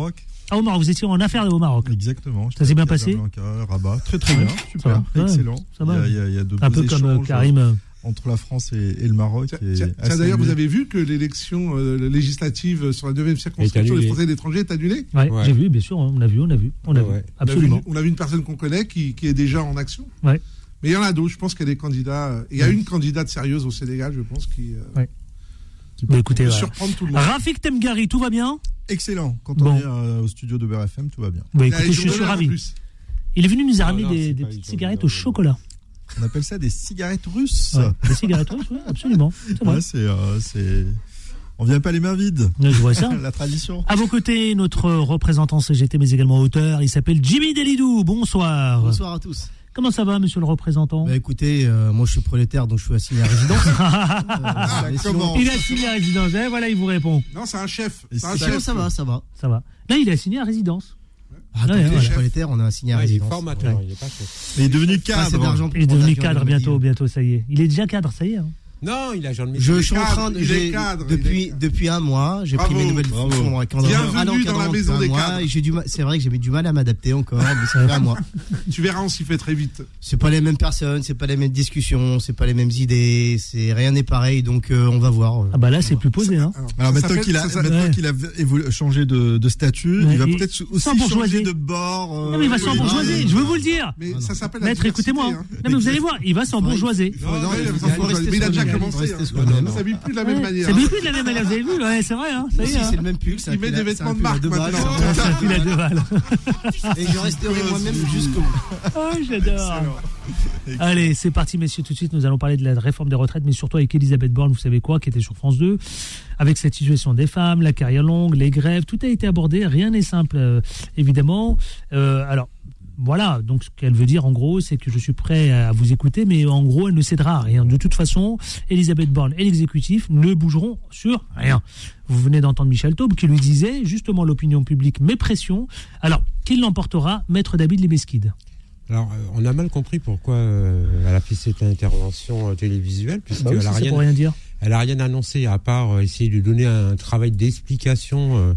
Ah, au Maroc, vous étiez en affaires au Maroc. Exactement. Ça s'est bien passé? Rabat. Très très bien, super, va. excellent. Ça va. Il y a de un beaux peu comme échanges Karim. entre la France et le Maroc. Tiens, d'ailleurs, vous avez vu que l'élection législative sur la 9e circonscription des Français et d'étrangers est annulée? Ouais, j'ai vu, bien sûr, on a vu. Absolument. On a vu une personne qu'on connaît qui est déjà en action. Ouais. Mais il y en a d'autres, je pense qu'il y a des candidats. Il y a une candidate sérieuse au Sénégal, je pense, qui peut écoutez, surprendre tout le monde. Rafik Temgari, tout va bien? Excellent. Quand on est au studio de Beurre FM, tout va bien. Bah, écoutez, je suis ravi. Il est venu nous ramener des petites cigarettes au chocolat. On appelle ça des cigarettes russes. Ouais, des cigarettes russes, oui, absolument. C'est vrai. Ouais, on vient pas les mains vides. Je vois ça. La tradition. À vos côtés, notre représentant CGT, mais également auteur, il s'appelle Jimmy Delidou. Bonsoir. Bonsoir à tous. Comment ça va, monsieur le représentant? Écoutez, moi je suis prolétaire, donc je suis assigné à résidence. Il est assigné à résidence, voilà, il vous répond. Non, c'est un chef. Sinon, ça va. Là, il est assigné à résidence. Les prolétaires, on a assigné à résidence. Il est formateur, il est pas chef. Il est devenu cadre. Il est devenu cadre bientôt, ça y est. Il est déjà cadre, ça y est. Non, il a genre de métier. Je suis en train de. Depuis un mois, j'ai pris mes nouvelles fonctions. Bienvenue dans la maison des cadres. C'est vrai que j'ai du mal à m'adapter encore, mais ça fait un mois. Tu verras, on s'y fait très vite. C'est pas les mêmes personnes, c'est pas les mêmes discussions, c'est pas les mêmes idées, rien n'est pareil, donc on va voir. Ah bah là, c'est plus posé, hein. Alors maintenant qu'il a changé de statut, il va peut-être aussi changer de bord. Non, mais il va s'embourgeoiser, je veux vous le dire. Mais ça s'appelle. Maître, écoutez-moi. Non, mais vous allez voir, il va s'embourgeoiser. Mais il a déjà commencé. Ça s'habille plus de la même manière. Ça s'habille plus de la même manière, vous avez vu? Ouais, c'est vrai, hein. Ça y est. C'est le même pull. Il met des vêtements de marque maintenant. C'est un pull à 2 balles. Et je resterai moi-même jusqu'au bout. Oh, j'adore. Allez, c'est parti, messieurs. Tout de suite, nous allons parler de la réforme des retraites, mais surtout avec Elisabeth Borne, vous savez quoi, qui était sur France 2, avec cette situation des femmes, la carrière longue, les grèves, tout a été abordé. Rien n'est simple, évidemment. Alors, voilà, donc ce qu'elle veut dire en gros, c'est que je suis prêt à vous écouter, mais en gros, elle ne cédera à rien. De toute façon, Elisabeth Borne et l'exécutif ne bougeront sur rien. Vous venez d'entendre Michel Taube qui lui disait, justement, l'opinion publique met pression. Alors, qui l'emportera? Maître David Libeskid. Alors, on a mal compris pourquoi elle a fait cette intervention télévisuelle, puisqu'elle a rien, pour rien dire. Elle a rien annoncé à part essayer de donner un travail d'explication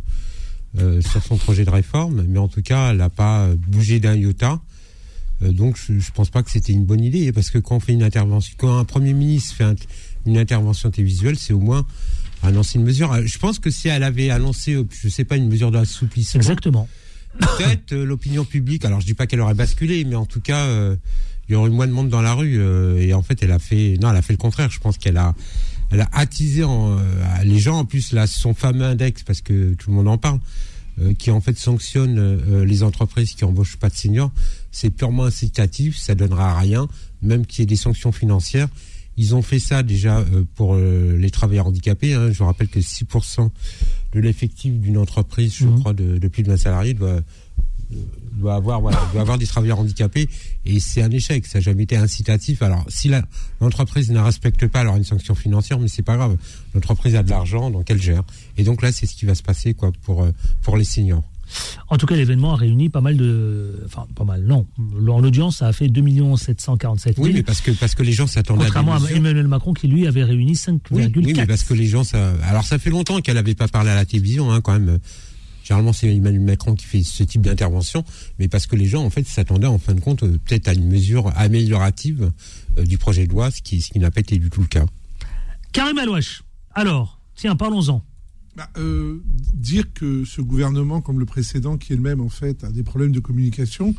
sur son projet de réforme, mais en tout cas, elle n'a pas bougé d'un iota. Donc, je pense pas que c'était une bonne idée, parce que quand on fait une intervention, quand un Premier ministre fait une intervention télévisuelle, c'est au moins annoncer une mesure. Je pense que si elle avait annoncé, je sais pas, une mesure d'assouplissement. Exactement. Peut-être l'opinion publique, alors je dis pas qu'elle aurait basculé, mais en tout cas, il y aurait eu moins de monde dans la rue. Et en fait, elle a fait le contraire. Je pense qu'elle a attisé les gens. En plus, là, son fameux index, parce que tout le monde en parle, qui en fait sanctionne les entreprises qui embauchent pas de seniors. C'est purement incitatif, ça donnera à rien, même qu'il y ait des sanctions financières. Ils ont fait ça déjà pour les travailleurs handicapés. Je vous rappelle que 6% de l'effectif d'une entreprise, je crois, de plus de 20 salariés doit avoir des travailleurs handicapés, et c'est un échec. Ça n'a jamais été incitatif. Alors, si l'entreprise ne respecte pas, alors une sanction financière, mais c'est pas grave. L'entreprise a de l'argent, donc elle gère. Et donc là, c'est ce qui va se passer, quoi, pour les seniors. En tout cas, l'événement a réuni pas mal non. En audience, ça a fait 2 747 000. Oui, mais parce que les gens s'attendaient contrairement à Emmanuel Macron, qui lui avait réuni 5,4. Oui, mais parce que les gens, alors ça fait longtemps qu'elle n'avait pas parlé à la télévision, quand même. Généralement, c'est Emmanuel Macron qui fait ce type d'intervention, mais parce que les gens, en fait, s'attendaient, en fin de compte, peut-être à une mesure améliorative du projet de loi, ce qui n'a pas été du tout le cas. Karim Alouache. Alors, tiens, parlons-en. Dire que ce gouvernement, comme le précédent, qui est le même, en fait, a des problèmes de communication,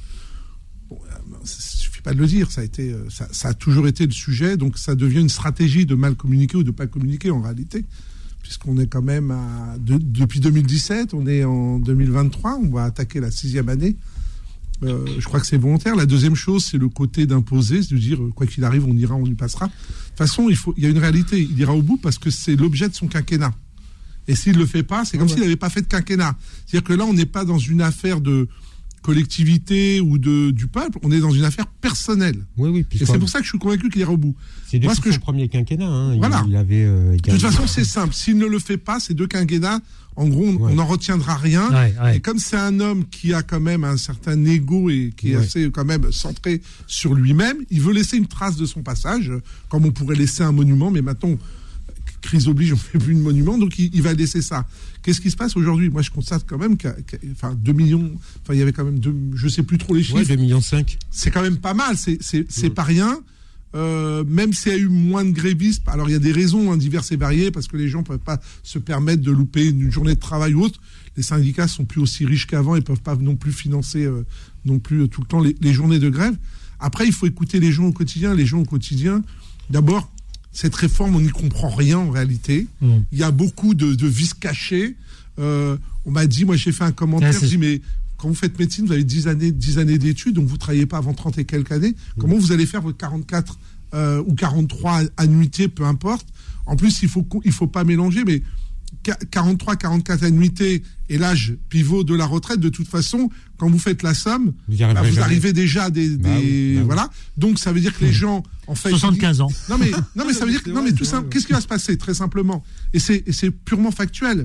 ça suffit pas de le dire. Ça a toujours été le sujet, donc ça devient une stratégie de mal communiquer ou de pas communiquer en réalité, puisqu'on est quand même depuis 2017, on est en 2023, on va attaquer la 6e année. Je crois que c'est volontaire. La deuxième chose, c'est le côté d'imposer, c'est de dire quoi qu'il arrive, on ira, on y passera. De toute façon, il y a une réalité. Il ira au bout parce que c'est l'objet de son quinquennat. Et s'il ne le fait pas, c'est comme s'il n'avait pas fait de quinquennat. C'est-à-dire que là, on n'est pas dans une affaire de collectivité ou du peuple, on est dans une affaire personnelle. Oui. Et c'est pour ça que je suis convaincu qu'il ira au bout. C'est depuis son premier quinquennat. Voilà. Il avait, de toute façon, c'est simple. S'il ne le fait pas, ces 2 quinquennats, en gros, on n'en retiendra rien. Et comme c'est un homme qui a quand même un certain ego et qui est assez quand même centré sur lui-même, il veut laisser une trace de son passage, comme on pourrait laisser un monument, mais maintenant, crise oblige, on fait plus de monument, donc il va laisser ça. Qu'est-ce qui se passe aujourd'hui? Moi, je constate quand même enfin 2 millions, enfin il y avait quand même je sais plus trop les chiffres. 2,5 millions. C'est quand même pas mal, c'est pas rien. Même s'il y a eu moins de grévistes, alors il y a des raisons diverses et variées, parce que les gens peuvent pas se permettre de louper une journée de travail ou autre. Les syndicats sont plus aussi riches qu'avant et peuvent pas non plus financer non plus tout le temps les journées de grève. Après, il faut écouter les gens au quotidien. Les gens au quotidien, d'abord, cette réforme, on n'y comprend rien en réalité. Il y a beaucoup de vices cachés. On m'a dit, moi j'ai fait un commentaire, je dis, mais quand vous faites médecine, vous avez 10 années d'études, donc vous ne travaillez pas avant 30 et quelques années. Comment vous allez faire votre 44 ou 43 annuités, peu importe. En plus, il faut pas mélanger, mais 43, 44 annuités et l'âge pivot de la retraite, de toute façon, quand vous faites la somme, vous arrivez déjà à voilà. Donc ça veut dire que les gens, en fait, 75 ans. Non mais ça veut dire que tout simple. Qu'est-ce qui va se passer très simplement? Et c'est purement factuel.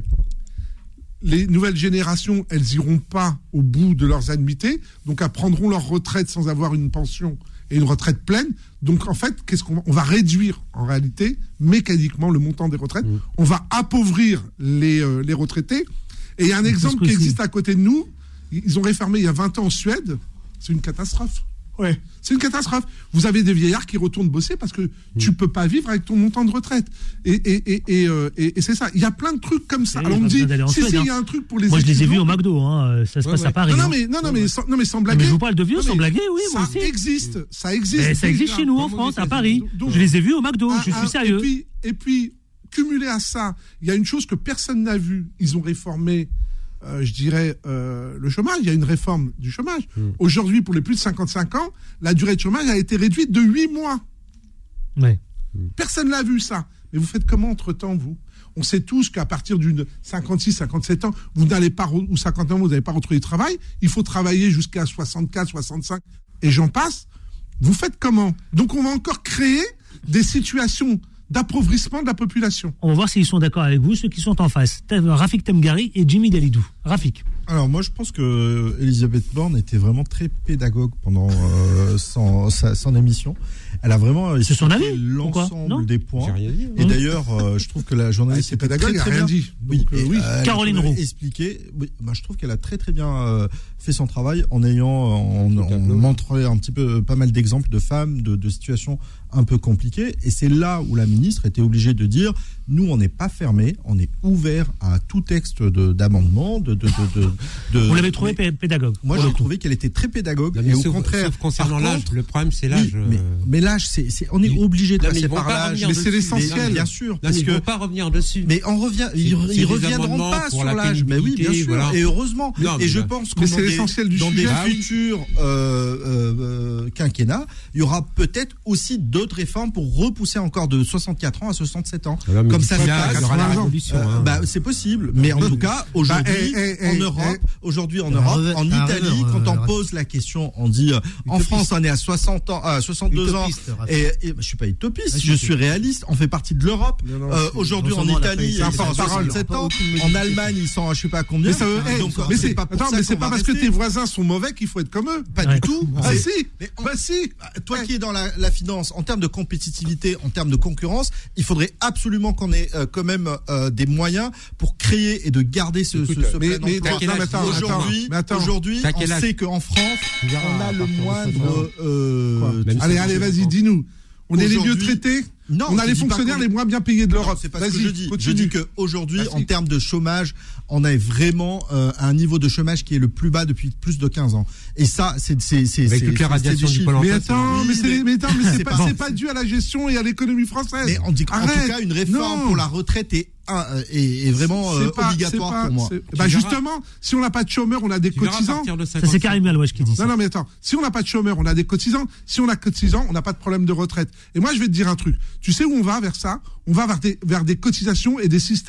Les nouvelles générations, elles iront pas au bout de leurs annuités, donc elles prendront leur retraite sans avoir une pension et une retraite pleine. Donc en fait, on va réduire en réalité mécaniquement le montant des retraites. On va appauvrir les retraités. Et il y a un exemple qui existe à côté de nous. Ils ont réformé il y a 20 ans en Suède. C'est une catastrophe. Ouais, c'est une catastrophe. Vous avez des vieillards qui retournent bosser parce que tu peux pas vivre avec ton montant de retraite. Et c'est ça. Il y a plein de trucs comme ça. Alors on me dit, il y a un truc pour les. Moi je les ai vus au McDo. Ça se passe à Paris. Non mais sans blaguer. Mais je vous parle de vieux sans blaguer, oui. Ça moi aussi. existe. Ça existe. Mais ça existe chez nous en France, à Paris. Je les ai vus au McDo. Je suis sérieux. Et puis cumulé à ça, il y a une chose que personne n'a vue. Ils ont réformé. Je dirais le chômage, il y a une réforme du chômage. Aujourd'hui, pour les plus de 55 ans, la durée de chômage a été réduite de 8 mois. Ouais. Personne l'a vu ça. Mais vous faites comment entre-temps, vous? On sait tous qu'à partir d'une 56, 57 ans, vous n'allez pas, ou 50 ans, vous n'allez pas retrouver du travail. Il faut travailler jusqu'à 64, 65, et j'en passe. Vous faites comment? Donc on va encore créer des situations d'appauvrissement de la population. On va voir s'ils sont d'accord avec vous, ceux qui sont en face. Rafik Temgari et Jimmy Dalidou. Rafik. Alors moi je pense que Elisabeth Borne était vraiment très pédagogue pendant son émission. Elle a vraiment expliqué l'ensemble des points. Et d'ailleurs, je trouve que la journaliste est pédagogue, elle a rien dit. Oui, Caroline Roux. Expliqué. Oui, je trouve qu'elle a très très bien fait son travail en montrant un petit peu pas mal d'exemples de femmes, de situations un peu compliquées. Et c'est là où la ministre était obligée de dire, nous on n'est pas fermé, on est ouvert à tout texte d'amendement. Vous l'avez trouvé pédagogue? Moi j'ai trouvé qu'elle était très pédagogue. Et au contraire, sauf concernant l'âge, le problème c'est l'âge. Oui, mais l'âge, on est obligé de passer par l'âge. Mais c'est l'essentiel. Bien sûr. Parce qu'ils ne vont pas revenir dessus. Mais ils reviendront pas sur l'âge. Mais oui, bien sûr. Voilà. Et heureusement. Et je pense que dans des futurs quinquennats, il y aura peut-être aussi d'autres réformes pour repousser encore de 64 ans à 67 ans. Comme ça, c'est possible. Mais en tout cas, aujourd'hui en Europe, en Italie, quand on pose la question, on dit en France, on est à 60 ans, 62 ans. Et je suis pas utopiste, je suis réaliste. On fait partie de l'Europe. Aujourd'hui, en Italie, ils sont à 67 ans. En Allemagne, ils sont à je sais pas combien. Mais c'est pas parce que tes voisins sont mauvais qu'il faut être comme eux. Pas du tout. Si. Toi qui es dans la finance, en termes de compétitivité, en termes de concurrence, il faudrait absolument qu'on ait quand même des moyens pour créer et de garder ce plein emploi. Aujourd'hui, on sait qu'en France, on a le moindre. Allez, vas-y, dis-nous. On est les mieux traités? Non, on a les fonctionnaires les moins bien payés de l'Europe. C'est pas ce que je dis. Je dis qu'aujourd'hui, en termes de chômage, on a vraiment un niveau de chômage qui est le plus bas depuis plus de 15 ans. Et ça, c'est avec toutes les radiations du Pôle emploi. C'est pas dû à la gestion et à l'économie française. Mais on dit qu'en tout cas, une réforme pour la retraite est vraiment obligatoire pour moi. Justement, si on n'a pas de chômeurs, on a des cotisants. Ça, c'est Karim Alouache qui dit ça. Non, mais attends. Si on n'a pas de chômeurs, on a des cotisants. Si on a cotisants, on n'a pas de problème de retraite. Et moi, je vais te dire un truc. Tu sais où on va vers ça? On va vers des cotisations et des systèmes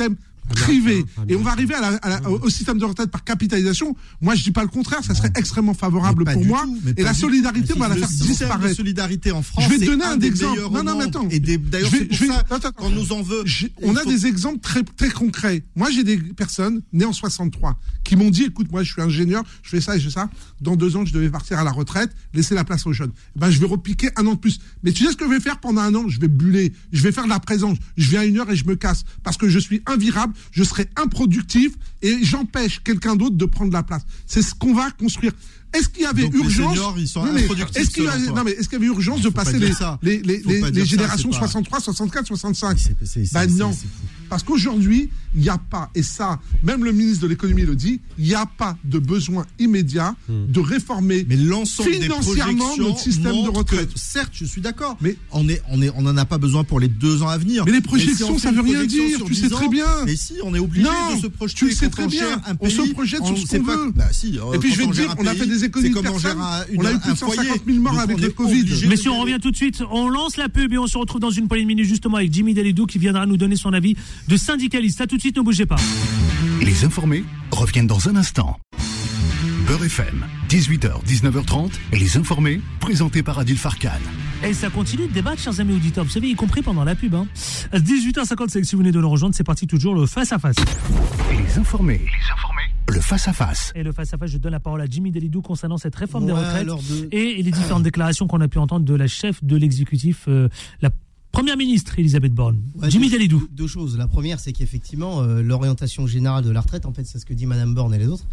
privée, et on va arriver au système de retraite par capitalisation, moi je dis pas le contraire, ça serait extrêmement favorable pour moi. Et la solidarité, on va la faire disparaître. La solidarité en France, je vais te donner un exemple. Non, mais attends. Et d'ailleurs, c'est pour ça qu'on nous en veut. On a des exemples très, très concrets. Moi, j'ai des personnes nées en 63 qui m'ont dit, écoute, moi, je suis ingénieur, je fais ça et je fais ça. Dans 2 ans, je devais partir à la retraite, laisser la place aux jeunes. Ben, je vais repiquer 1 an de plus. Mais tu sais ce que je vais faire pendant 1 an? Je vais buller. Je vais faire de la présence. Je viens à 1 heure et je me casse. Parce que je suis invirable, je serai improductif et j'empêche quelqu'un d'autre de prendre la place. C'est ce qu'on va construire. Est-ce qu'il y avait urgence? Est-ce qu'il y avait urgence de passer les générations 63, 64, 65? Non. Parce qu'aujourd'hui, il n'y a pas, et ça, même le ministre de l'économie le dit, il n'y a pas de besoin immédiat de réformer financièrement notre système de retraite. Certes, je suis d'accord, mais on n'en a pas besoin pour les 2 ans à venir. Mais les projections, ça veut rien dire, tu sais très bien. Mais si, on est obligé de se projeter. Tu le sais très bien, on se projette sur ce qu'on veut. Et puis je vais te dire, on a fait des économies de personnes, on a eu plus de 150 000 morts avec le Covid. Messieurs, on revient tout de suite, on lance la pub et on se retrouve dans une poignée de minutes justement avec Jimmy Dalidou qui viendra nous donner son avis de syndicaliste. À tout de suite, ne bougez pas. Les informés reviennent dans un instant. Beurre FM, 18h, 19h30, et les informés, présentés par Adil Farkan. Et ça continue de débattre, chers amis auditeurs, vous savez, y compris pendant la pub. 18h55, si vous venez de nous rejoindre, c'est parti toujours le face-à-face. Les informés, le face-à-face. Et le face-à-face, je donne la parole à Jimmy Dalidou concernant cette réforme des retraites et les différentes déclarations qu'on a pu entendre de la chef de l'exécutif, la Première ministre Elisabeth Borne. Jimmy Dalidou. 2 choses. La première, c'est qu'effectivement, l'orientation générale de la retraite, en fait, c'est ce que dit Madame Borne et les autres.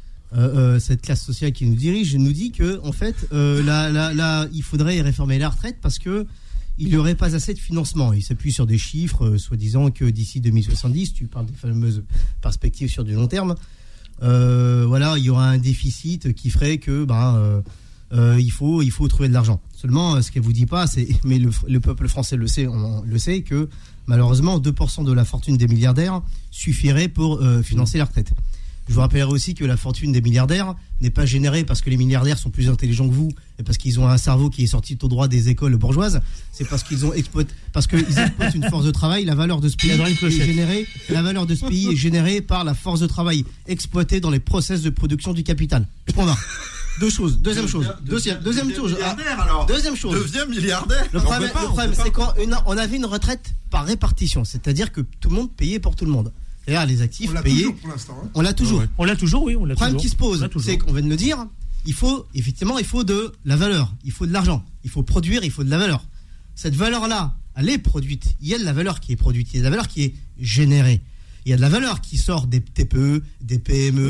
Cette classe sociale qui nous dirige nous dit que, en fait, il faudrait réformer la retraite parce que il n'y aurait pas assez de financement. Il s'appuie sur des chiffres, soi-disant que d'ici 2070, tu parles des fameuses perspectives sur du long terme. Il y aura un déficit qui ferait que, il faut trouver de l'argent. Seulement, ce qu'elle vous dit pas, mais le peuple français le sait, on le sait, que malheureusement 2% de la fortune des milliardaires suffirait pour financer la retraite. Je vous rappellerai aussi que la fortune des milliardaires n'est pas générée parce que les milliardaires sont plus intelligents que vous et parce qu'ils ont un cerveau qui est sorti tout droit des écoles bourgeoises. C'est parce qu'ils exploitent une force de travail. La valeur de ce pays est générée par la force de travail exploitée dans les process de production du capital. Point barre. 2 choses. Deuxième chose. Deuxième chose. Deuxième milliardaire. Le problème, c'est qu'on avait une retraite par répartition, c'est-à-dire que tout le monde payait pour tout le monde. C'est-à-dire les actifs payés. On l'a toujours. On l'a toujours, oui. Le problème qui se pose, c'est qu'on vient de le dire, il faut de la valeur, il faut de l'argent, il faut produire, il faut de la valeur. Cette valeur-là, elle est produite. Il y a de la valeur qui est produite, il y a de la valeur qui est générée. Il y a de la valeur qui sort des TPE, des PME,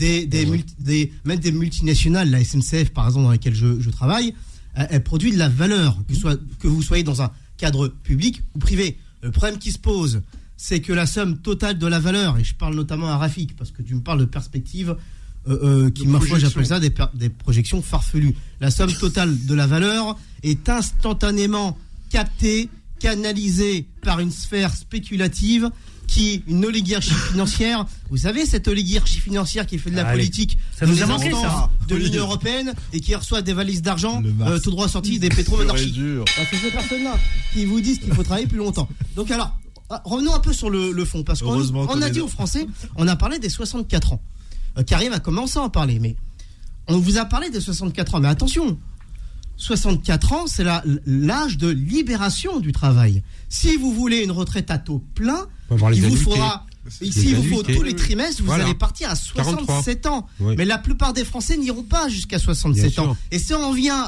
même des multinationales, la SNCF par exemple dans laquelle je travaille, elle produit de la valeur, que vous soyez dans un cadre public ou privé. Le problème qui se pose, c'est que la somme totale de la valeur, et je parle notamment à Rafik, parce que tu me parles de perspectives, ma foi j'appelle ça des projections farfelues. La somme totale de la valeur est instantanément captée, canalisée par une sphère spéculative une oligarchie financière. Vous savez, cette oligarchie financière qui fait de la politique de l'Union européenne et qui reçoit des valises d'argent tout droit sorties des pétromonarchies. C'est ces personnes-là qui vous disent qu'il faut travailler plus longtemps. Donc alors, revenons un peu sur le fond, parce qu'on a dit aux Français, on a parlé des 64 ans. Karim a commencé à en parler, mais on vous a parlé des 64 ans. Mais attention, 64 ans, c'est l'âge de libération du travail. Si vous voulez une retraite à taux plein, il vous faudra... S'il vous faut tous les trimestres, vous allez partir à 67 ans. Oui. Mais la plupart des Français n'iront pas jusqu'à 67 ans. Et si on vient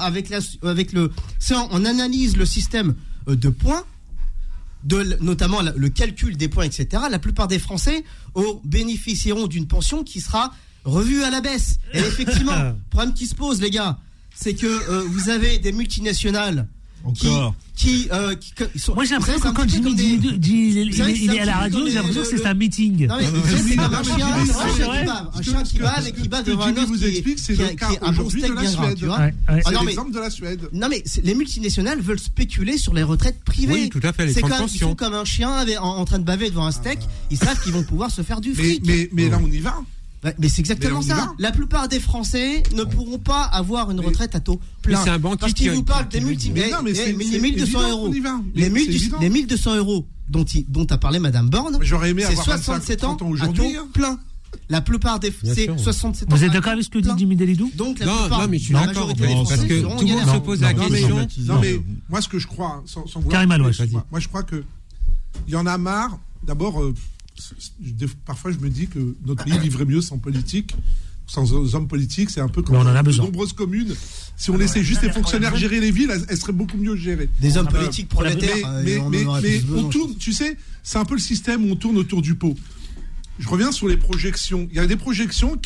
si on analyse le système de points, notamment le calcul des points, etc., la plupart des Français bénéficieront d'une pension qui sera revue à la baisse. Et effectivement, le problème qui se pose, les gars, c'est que vous avez des multinationales qui sont... Moi j'ai l'impression que quand Jimmy il est à la radio, j'ai l'impression que c'est un meeting. Non mais c'est comme un chien qui bave devant un os qui a un bon steak bien gras, tu vois. C'est l'exemple de la Suède. Non mais les multinationales veulent spéculer sur les retraites privées. Oui, tout à fait, les fonds de pension. Ils sont comme un chien en train de baver devant un steak, ils savent qu'ils vont pouvoir se faire du fric. Mais là on y va. Mais c'est exactement ça. La plupart des Français ne pourront pas avoir une retraite à taux plein. C'est un banquier parce qu'il vous parle des les 1200 euros. Les 1200 euros dont a parlé Madame Borne, c'est 67 ans à taux plein. La plupart des c'est 67 ans. Vous êtes d'accord avec ce que dit Jimmy Delidou? Donc la plupart, mais je suis d'accord parce que tout le monde se pose la question. Non mais moi ce que je crois, sans vouloir, moi je crois que il y en a marre. D'abord, parfois je me dis que notre pays vivrait mieux sans politique, sans hommes politiques. C'est un peu comme de nombreuses communes. Si on laissait juste les fonctionnaires gérer les villes, elles seraient beaucoup mieux gérées. Des hommes politiques prolétaires. Mais on tourne, tu sais, c'est un peu le système où on tourne autour du pot. Je reviens sur les projections. Il y a des projections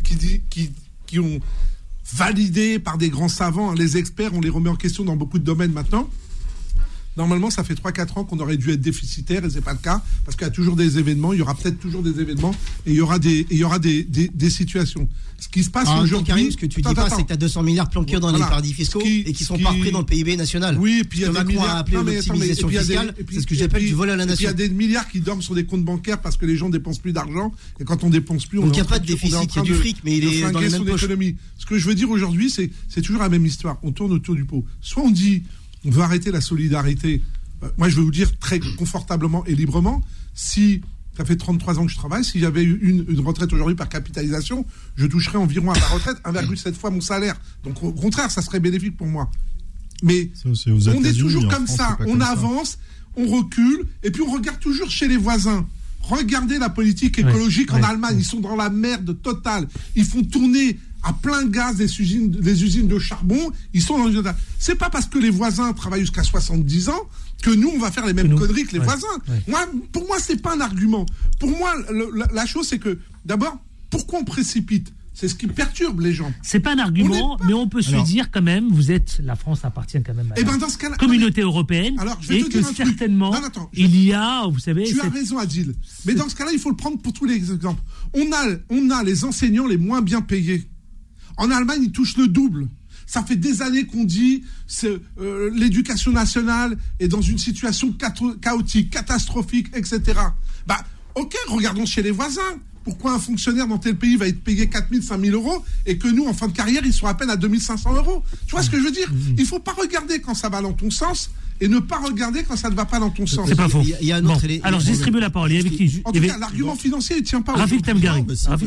qui ont validé par des grands savants, les experts, on les remet en question dans beaucoup de domaines maintenant. Normalement, ça fait 3-4 ans qu'on aurait dû être déficitaire et c'est pas le cas parce qu'il y a toujours des événements, il y aura peut-être toujours des événements et il y aura des situations. Ce qui se passe aujourd'hui, Karim, ce que tu dis pas, c'est que tu as 200 milliards planqués dans les paradis fiscaux et qui sont pas repris dans le PIB national. Oui, et puis il y a Macron a appelé l'optimisation fiscale, c'est ce que j'appelle du vol à la nation. Il y a des milliards qui dorment sur des comptes bancaires parce que les gens dépensent plus d'argent et quand on dépense plus, on donc il n'y a pas de déficit, il y a du fric, mais il est dans les mêmes poches. Ce que je veux dire aujourd'hui, c'est toujours la même histoire. On tourne autour du pot. Soit on dit on veut arrêter la solidarité. Moi, je vais vous dire très confortablement et librement, si ça fait 33 ans que je travaille, si j'avais eu une retraite aujourd'hui par capitalisation, je toucherais environ à ma retraite 1,7 fois mon salaire. Donc au contraire, ça serait bénéfique pour moi. Mais on est toujours comme ça, on avance, on recule, et puis on regarde toujours chez les voisins. Regardez la politique écologique en Allemagne, ils sont dans la merde totale. Ils font tourner à plein gaz des usines de charbon, ils sont dans une... C'est pas parce que les voisins travaillent jusqu'à 70 ans que nous, on va faire les mêmes conneries que les voisins. Pour moi, c'est pas un argument. Pour moi, la chose, c'est que, d'abord, pourquoi on précipite ? C'est ce qui perturbe les gens. C'est pas un argument, mais on peut se dire quand même, la France appartient quand même à la communauté européenne, et que certainement, il y a, vous savez... Tu as raison, Adil. Mais dans ce cas-là, il faut le prendre pour tous les exemples. On a les enseignants les moins bien payés. En Allemagne, ils touchent le double. Ça fait des années qu'on dit l'éducation nationale est dans une situation chaotique, catastrophique, etc. Ok, regardons chez les voisins. Pourquoi un fonctionnaire dans tel pays va être payé 4 000, 5 000 euros et que nous, en fin de carrière, ils sont à peine à 2 500 euros? Tu vois ce que je veux dire? Il ne faut pas regarder quand ça va dans ton sens et ne pas regarder quand ça ne va pas dans ton sens. C'est pas faux. Alors, je distribue la parole. En tout cas, l'argument financier, il ne tient pas. Rafik Temgari.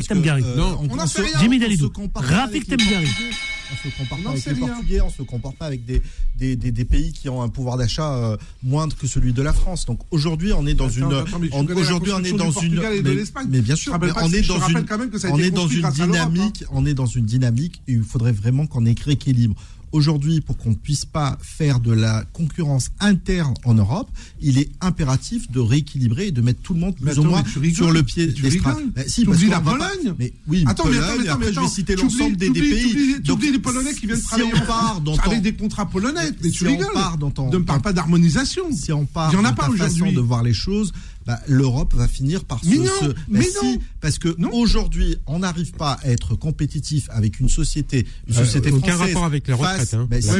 Jimmy Delidou. Rafik Temgari. On se compare pas avec les Portugais, on se compare pas avec des pays qui ont un pouvoir d'achat moindre que celui de la France. Donc aujourd'hui, on est dans mais bien sûr, on est dans une dynamique et il faudrait vraiment qu'on ait rééquilibre. Aujourd'hui, pour qu'on ne puisse pas faire de la concurrence interne en Europe, il est impératif de rééquilibrer et de mettre tout le monde plus ou moins sur le pied d'estrade. Si, parce qu'on va pas... Mais oui, Pologne, après je vais citer l'ensemble des pays. Donc les Polonais qui viennent travailler avec des contrats polonais, mais tu rigoles. Ne me parle pas d'harmonisation. Si on part dans ta façon de voir les choses, l'Europe va finir par parce que aujourd'hui, on n'arrive pas à être compétitif avec une société française. Aucun rapport avec les retraites.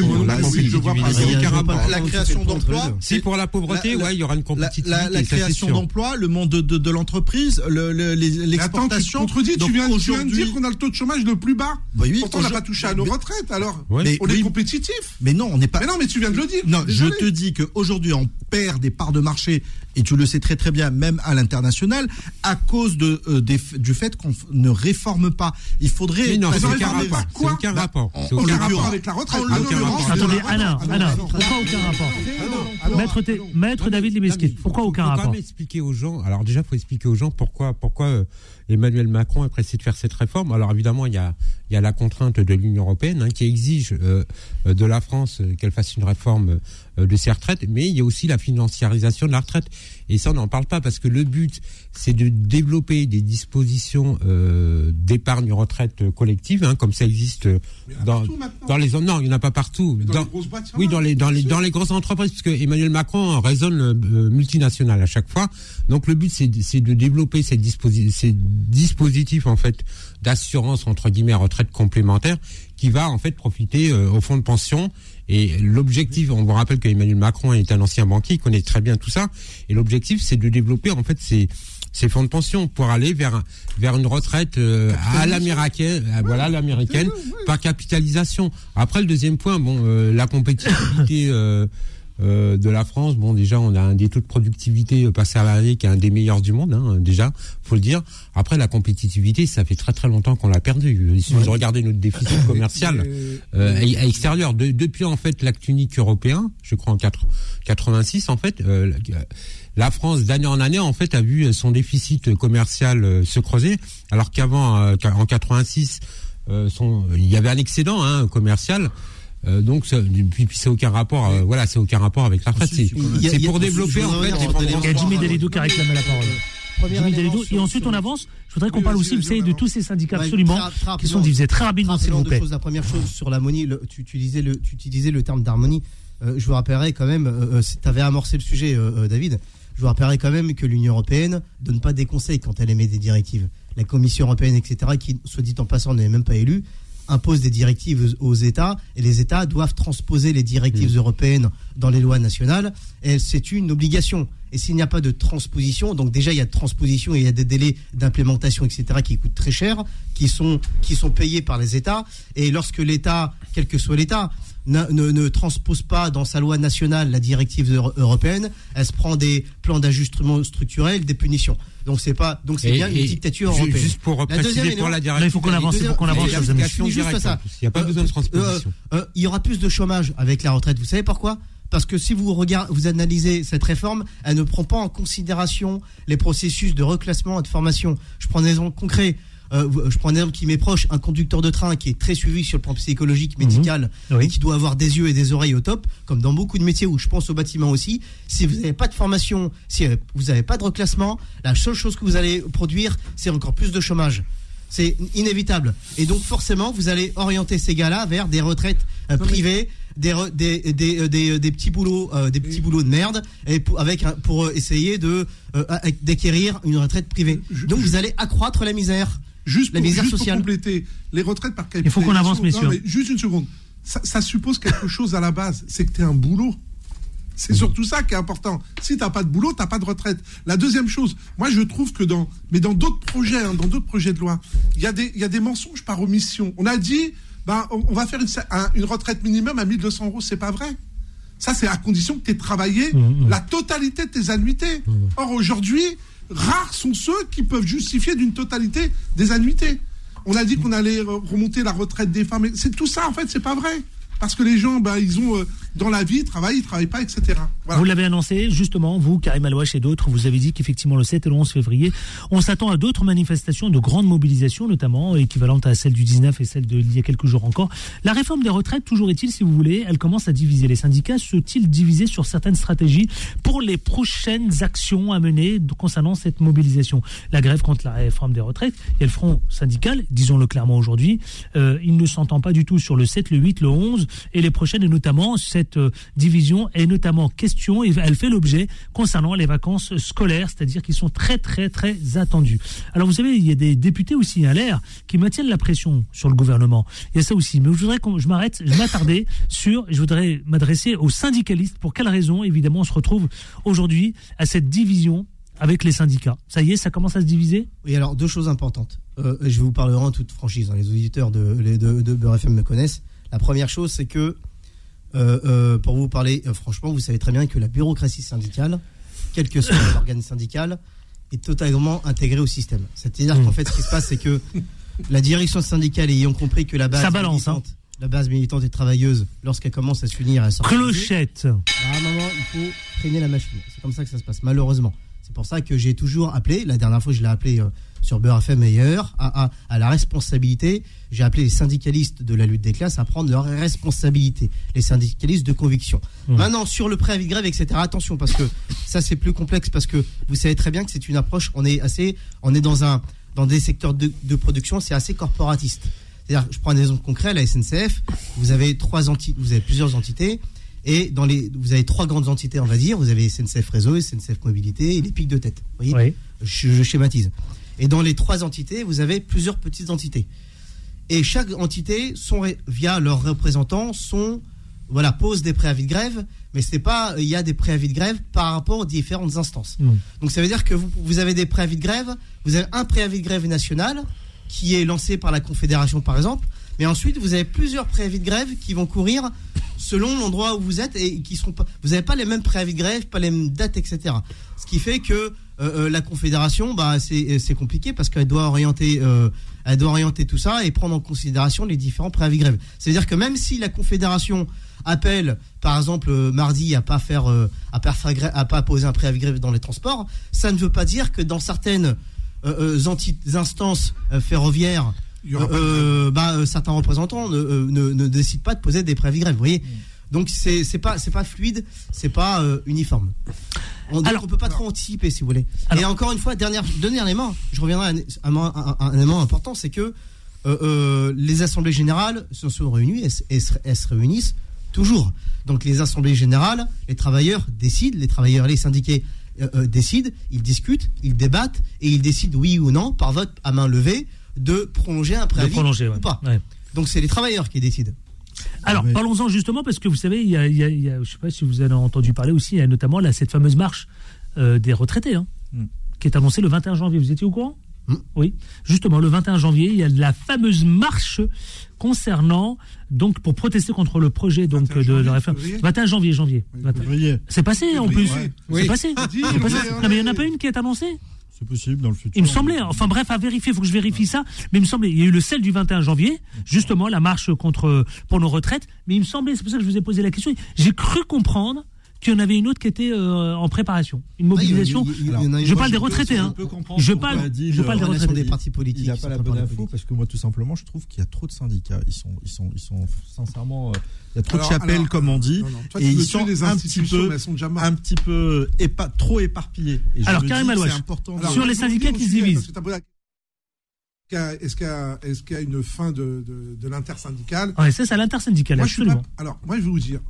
La création d'emplois. Si pour la pauvreté, il y aura une compétitivité. La création d'emplois, le monde de l'entreprise, l'exportation. Tu viens de dire qu'on a le taux de chômage le plus bas. Pourtant, on n'a pas touché à nos retraites. Alors, on est compétitif. Mais non, on n'est pas. Mais non, mais tu viens de le dire. Non, je te dis qu'aujourd'hui, on perd des parts de marché. Et tu le sais très très bien, même à l'international, à cause du fait qu'on ne réforme pas. Il faudrait... Mais non, c'est aucun rapport. Aucun rapport avec la retraite. Attendez, Alain, pourquoi aucun rapport? Maître David Limeskit, pourquoi aucun rapport? Il faut quand même expliquer aux gens, alors déjà, il faut expliquer aux gens pourquoi Emmanuel Macron est pressé de faire cette réforme. Alors évidemment, il y a la contrainte de l'Union européenne qui exige de la France qu'elle fasse une réforme de ses retraites, mais il y a aussi la financiarisation de la retraite. Et ça, on n'en parle pas parce que le but, c'est de développer des dispositions d'épargne retraite collective, comme ça existe dans les... Non, il n'y en a pas partout. Dans les grosses boîtes, dans les grosses entreprises, parce que Emmanuel Macron raisonne multinational à chaque fois. Donc le but, c'est de développer ces dispositifs en fait d'assurance entre guillemets retraite complémentaire qui va en fait profiter au fonds de pension. Et l'objectif, on vous rappelle que Emmanuel Macron est un ancien banquier, il connaît très bien tout ça. Et l'objectif, c'est de développer en fait ces fonds de pension pour aller vers une retraite à l'américaine, l'américaine, par capitalisation. Après, le deuxième point, la compétitivité de la France, déjà on a un des taux de productivité passé à l'année qui est un des meilleurs du monde, déjà, faut le dire. Après, la compétitivité, ça fait très très longtemps qu'on l'a perdu. Si vous regardez notre déficit commercial à extérieur, depuis en fait l'acte unique européen, je crois en 86 en fait, la France d'année en année en fait a vu son déficit commercial se creuser, alors qu'avant en 86 il y avait un excédent commercial. Donc puis c'est aucun rapport c'est aucun rapport avec la retraite, c'est pour développer en fait. Il y a Jimmy Delidou qui a réclamé la parole. Jimmy Delidou, et ensuite on avance. Je voudrais qu'on parle aussi, vous savez, de tous ces syndicats absolument qui sont divisés très rapidement, s'il vous plaît. La première chose sur l'harmonie, tu utilisais le terme d'harmonie. Je vous rappellerai quand même, tu avais amorcé le sujet, David. Je vous rappellerai quand même que l'Union européenne donne pas des conseils quand elle émet des directives. La Commission européenne, etc., qui, soit dit en passant, n'est même pas élue, impose des directives aux États, et les États doivent transposer les directives européennes dans les lois nationales, et c'est une obligation. Et s'il n'y a pas de transposition, donc déjà il y a de transposition et il y a des délais d'implémentation, etc., qui coûtent très cher, qui sont payés par les États, et lorsque l'État, quel que soit l'État, ne transpose pas dans sa loi nationale la directive européenne, elle se prend des plans d'ajustement structurel, des punitions. Donc c'est bien une dictature européenne. Juste pour préciser pour la directive, il faut qu'on avance. Il n'y a pas besoin de transposition. Il y aura plus de chômage avec la retraite. Vous savez pourquoi ? Parce que si vous analysez cette réforme, elle ne prend pas en considération les processus de reclassement et de formation. Je prends un exemple concret. Je prends un exemple qui m'est proche, un conducteur de train qui est très suivi sur le plan psychologique, médical, et qui doit avoir des yeux et des oreilles au top, comme dans beaucoup de métiers où je pense au bâtiment aussi. Si vous n'avez pas de formation, si vous n'avez pas de reclassement, la seule chose que vous allez produire, c'est encore plus de chômage. C'est inévitable. Et donc forcément, vous allez orienter ces gars-là vers des retraites privées, des petits boulots de merde, et pour essayer d'acquérir une retraite privée. Donc vous allez accroître la misère. Juste la misère sociale. Pour compléter, les retraites par capitalisation. Il faut qu'on avance, messieurs. Non, mais juste une seconde. Ça suppose quelque chose à la base, c'est que tu as un boulot. C'est surtout ça qui est important. Si tu n'as pas de boulot, tu n'as pas de retraite. La deuxième chose, moi je trouve que dans d'autres projets, dans d'autres projets de loi, il y a des mensonges par omission. On a dit, on va faire une retraite minimum à 1 200 €. C'est pas vrai. Ça, c'est à condition que tu aies travaillé la totalité de tes annuités. Or, aujourd'hui, rares sont ceux qui peuvent justifier d'une totalité des annuités. On a dit qu'on allait remonter la retraite des femmes. C'est tout ça, en fait, c'est pas vrai. Parce que les gens, ils ont dans la vie, ils travaillent pas, etc. Voilà. Vous l'avez annoncé, justement, vous, Karim Alouache et d'autres, vous avez dit qu'effectivement, le 7 et le 11 février, on s'attend à d'autres manifestations, de grandes mobilisations, notamment, équivalentes à celle du 19 et celle d'il y a quelques jours encore. La réforme des retraites, toujours est-il, si vous voulez, elle commence à diviser. Les syndicats sont-ils divisés sur certaines stratégies pour les prochaines actions à mener concernant cette mobilisation? La grève contre la réforme des retraites, il y a le front syndical, disons-le clairement aujourd'hui, il ne s'entend pas du tout sur le 7, le 8, le 11, et les prochaines, et notamment cette division est notamment question, et elle fait l'objet concernant les vacances scolaires, c'est-à-dire qui sont très très très attendues. Alors vous savez, il y a des députés aussi à l'air qui maintiennent la pression sur le gouvernement. Il y a ça aussi, mais je voudrais je voudrais m'adresser aux syndicalistes. Pour quelles raisons, évidemment, on se retrouve aujourd'hui à cette division avec les syndicats? Ça y est, ça commence à se diviser? Oui, alors deux choses importantes. Je vais vous parler en toute franchise. Les auditeurs de Beurre FM me connaissent. La première chose, c'est que, pour vous parler franchement, vous savez très bien que la bureaucratie syndicale, quel que soit l'organe syndical, est totalement intégrée au système. C'est-à-dire qu'en fait, ce qui se passe, c'est que la direction syndicale, ayant compris que la base militante et travailleuse, lorsqu'elle commence à s'unir, elle sort. Clochette. À un moment, il faut freiner la machine. C'est comme ça que ça se passe, malheureusement. C'est pour ça que j'ai toujours appelé, la dernière fois je l'ai appelé sur Beurre FM et ailleurs, à la responsabilité. J'ai appelé les syndicalistes de la lutte des classes à prendre leurs responsabilités, les syndicalistes de conviction. Maintenant, sur le préavis de grève, etc., attention, parce que ça c'est plus complexe, parce que vous savez très bien que c'est une approche, on est dans des secteurs de production, c'est assez corporatiste. C'est-à-dire, je prends un exemple concret, la SNCF, vous avez plusieurs entités, et vous avez trois grandes entités, on va dire. Vous avez SNCF Réseau, SNCF Mobilité et les pics de tête. Vous voyez, je schématise. Et dans les 3 entités, vous avez plusieurs petites entités. Et chaque entité, via leurs représentants, pose des préavis de grève, mais c'est pas, il y a des préavis de grève par rapport aux différentes instances. Donc ça veut dire que vous avez des préavis de grève, vous avez un préavis de grève national qui est lancé par la Confédération par exemple, mais ensuite vous avez plusieurs préavis de grève qui vont courir selon l'endroit où vous êtes et qui seront pas, vous n'avez pas les mêmes préavis de grève, pas les mêmes dates, etc. Ce qui fait que la Confédération, c'est compliqué parce qu'elle doit orienter tout ça et prendre en considération les différents préavis de grève. C'est-à-dire que même si la Confédération appelle, par exemple, mardi à pas poser un préavis de grève dans les transports, ça ne veut pas dire que dans certaines instances ferroviaires, certains représentants ne décident pas de poser des préavis de grève. Vous voyez, donc c'est pas fluide, c'est pas uniforme. On peut pas trop anticiper, si vous voulez. Et encore une fois, dernier élément, je reviendrai à un élément important, c'est que les assemblées générales se sont réunies et se réunissent toujours. Donc les assemblées générales, les travailleurs décident, les syndiqués décident, ils discutent, ils débattent et ils décident oui ou non par vote à main levée de prolonger un préavis ou pas. Ouais. Donc c'est les travailleurs qui décident. Alors, parlons-en justement, parce que vous savez, il y a, je ne sais pas si vous avez entendu parler aussi, il y a notamment cette fameuse marche des retraités, qui est annoncée le 21 janvier. Vous étiez au courant ? Oui. Justement, le 21 janvier, il y a la fameuse marche concernant, donc, pour protester contre le projet de réforme. 21 janvier. C'est passé, en plus. C'est passé. Non, mais il n'y en a pas une qui est annoncée ? C'est possible dans le futur. Il me semblait, enfin bref, à vérifier, il faut que je vérifie ça, mais il me semblait, il y a eu celle du 21 janvier, justement, la marche pour nos retraites, mais il me semblait, c'est pour ça que je vous ai posé la question, j'ai cru comprendre qu'il y en avait une autre qui était en préparation, une mobilisation. Je parle des retraités, hein. Je parle des retraités. Des partis politiques. Il n'a pas la bonne info parce que moi, tout simplement, je trouve qu'il y a trop de syndicats. Ils sont sincèrement, il y a trop de chapelles, comme on dit, et ils sont un petit peu trop éparpillés. Alors, Karim Alouache, sur les syndicats qui se divisent. Est-ce qu'il y a une fin de l'intersyndicale ? Oui, c'est ça, l'intersyndicale, absolument. Moi, je vais vous dire,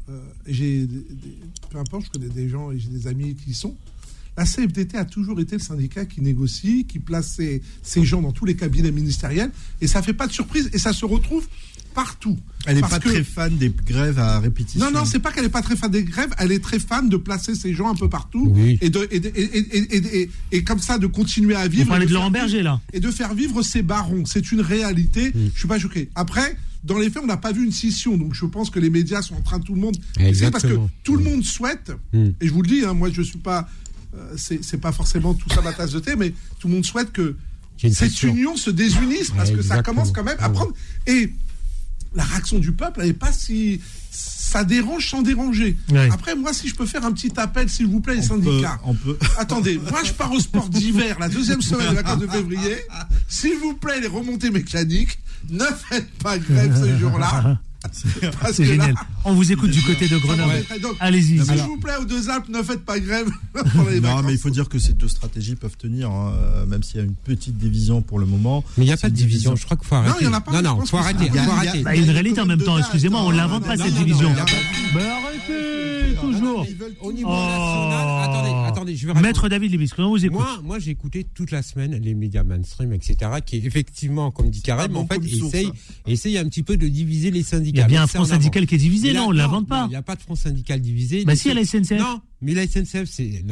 peu importe, je connais des gens et j'ai des amis qui y sont. La CFDT a toujours été le syndicat qui négocie, qui place ses gens dans tous les cabinets ministériels, et ça ne fait pas de surprise, et ça se retrouve partout. Elle n'est pas très fan des grèves à répétition. Non, c'est pas qu'elle n'est pas très fan des grèves, elle est très fan de placer ses gens un peu partout, et comme ça de continuer à vivre. On parlait de Laurent Berger, là. Et de faire vivre ses barons. C'est une réalité. Je suis pas choqué. Après, dans les faits, on n'a pas vu une scission, donc je pense que les médias sont en train, tout le monde, c'est parce que tout le monde souhaite, et je vous le dis, moi je suis pas, c'est pas forcément tout ça ma tasse de thé, mais tout le monde souhaite que cette union se désunisse, parce que ça commence quand même à prendre, et la réaction du peuple, elle n'est pas si... Ça dérange sans déranger. Ouais. Après, moi, si je peux faire un petit appel, s'il vous plaît, les syndicats. Attendez, moi, je pars au sport d'hiver, la deuxième semaine de la 15 février. S'il vous plaît, les remontées mécaniques, ne faites pas grève ce jour-là. C'est génial. On vous écoute du côté de Grenoble. Allez-y. S'il vous plaît, aux deux Alpes, ne faites pas grève. Non, mais il faut dire que ces deux stratégies peuvent tenir, même s'il y a une petite division pour le moment. Mais il n'y a pas de division. Je crois qu'il faut arrêter. Non, il n'y en a pas. Non, faut arrêter. Il y a une réalité en même temps. Excusez-moi, on ne l'invente pas cette division. Mais arrêtez toujours. Au niveau national. Attendez, je vais raconter. Maître David Libis, comment vous écoutez ? Moi, j'ai écouté toute la semaine les médias mainstream, etc., qui effectivement, comme dit Karim, en fait, essayent un petit peu de diviser les syndicats. Il y a bien un front syndical qui est divisé, non, on ne l'invente pas. Il n'y a pas de front syndical divisé. Bah si, à la SNCF. Non, mais la SNCF, c'est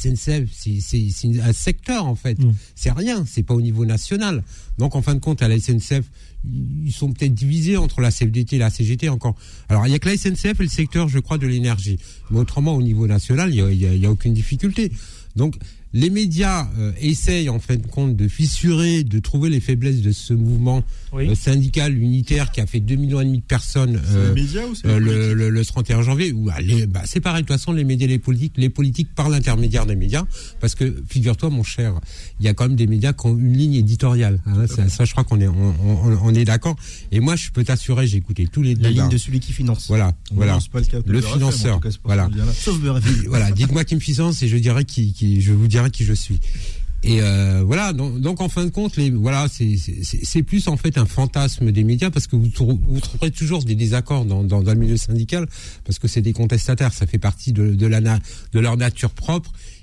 un secteur, en fait. C'est rien, c'est pas au niveau national. Donc, en fin de compte, à la SNCF, ils sont peut-être divisés entre la CFDT et la CGT encore. Alors, il y a que la SNCF et le secteur, je crois, de l'énergie. Mais autrement, au niveau national, il y a aucune difficulté. Donc, les médias essayent en fin de compte de fissurer, de trouver les faiblesses de ce mouvement syndical unitaire qui a fait 2,5 millions de personnes le 31 janvier. C'est pareil, de toute façon, les médias, les politiques par l'intermédiaire des médias, parce que figure-toi, mon cher, il y a quand même des médias qui ont une ligne éditoriale. Hein, ça, je crois qu'on est d'accord. Et moi, je peux t'assurer, j'ai écouté tous les débats. La ligne de celui qui finance. Voilà. C'est pas le cas de le financeur. Voilà. Sauf BRFM. Voilà. Dites-moi qui me finance et je dirai je vous dirai qui je suis. Et voilà, donc en fin de compte, c'est plus en fait un fantasme des médias, parce que vous trouverez toujours des désaccords dans le milieu syndical, parce que c'est des contestataires, ça fait partie de leur nature propre.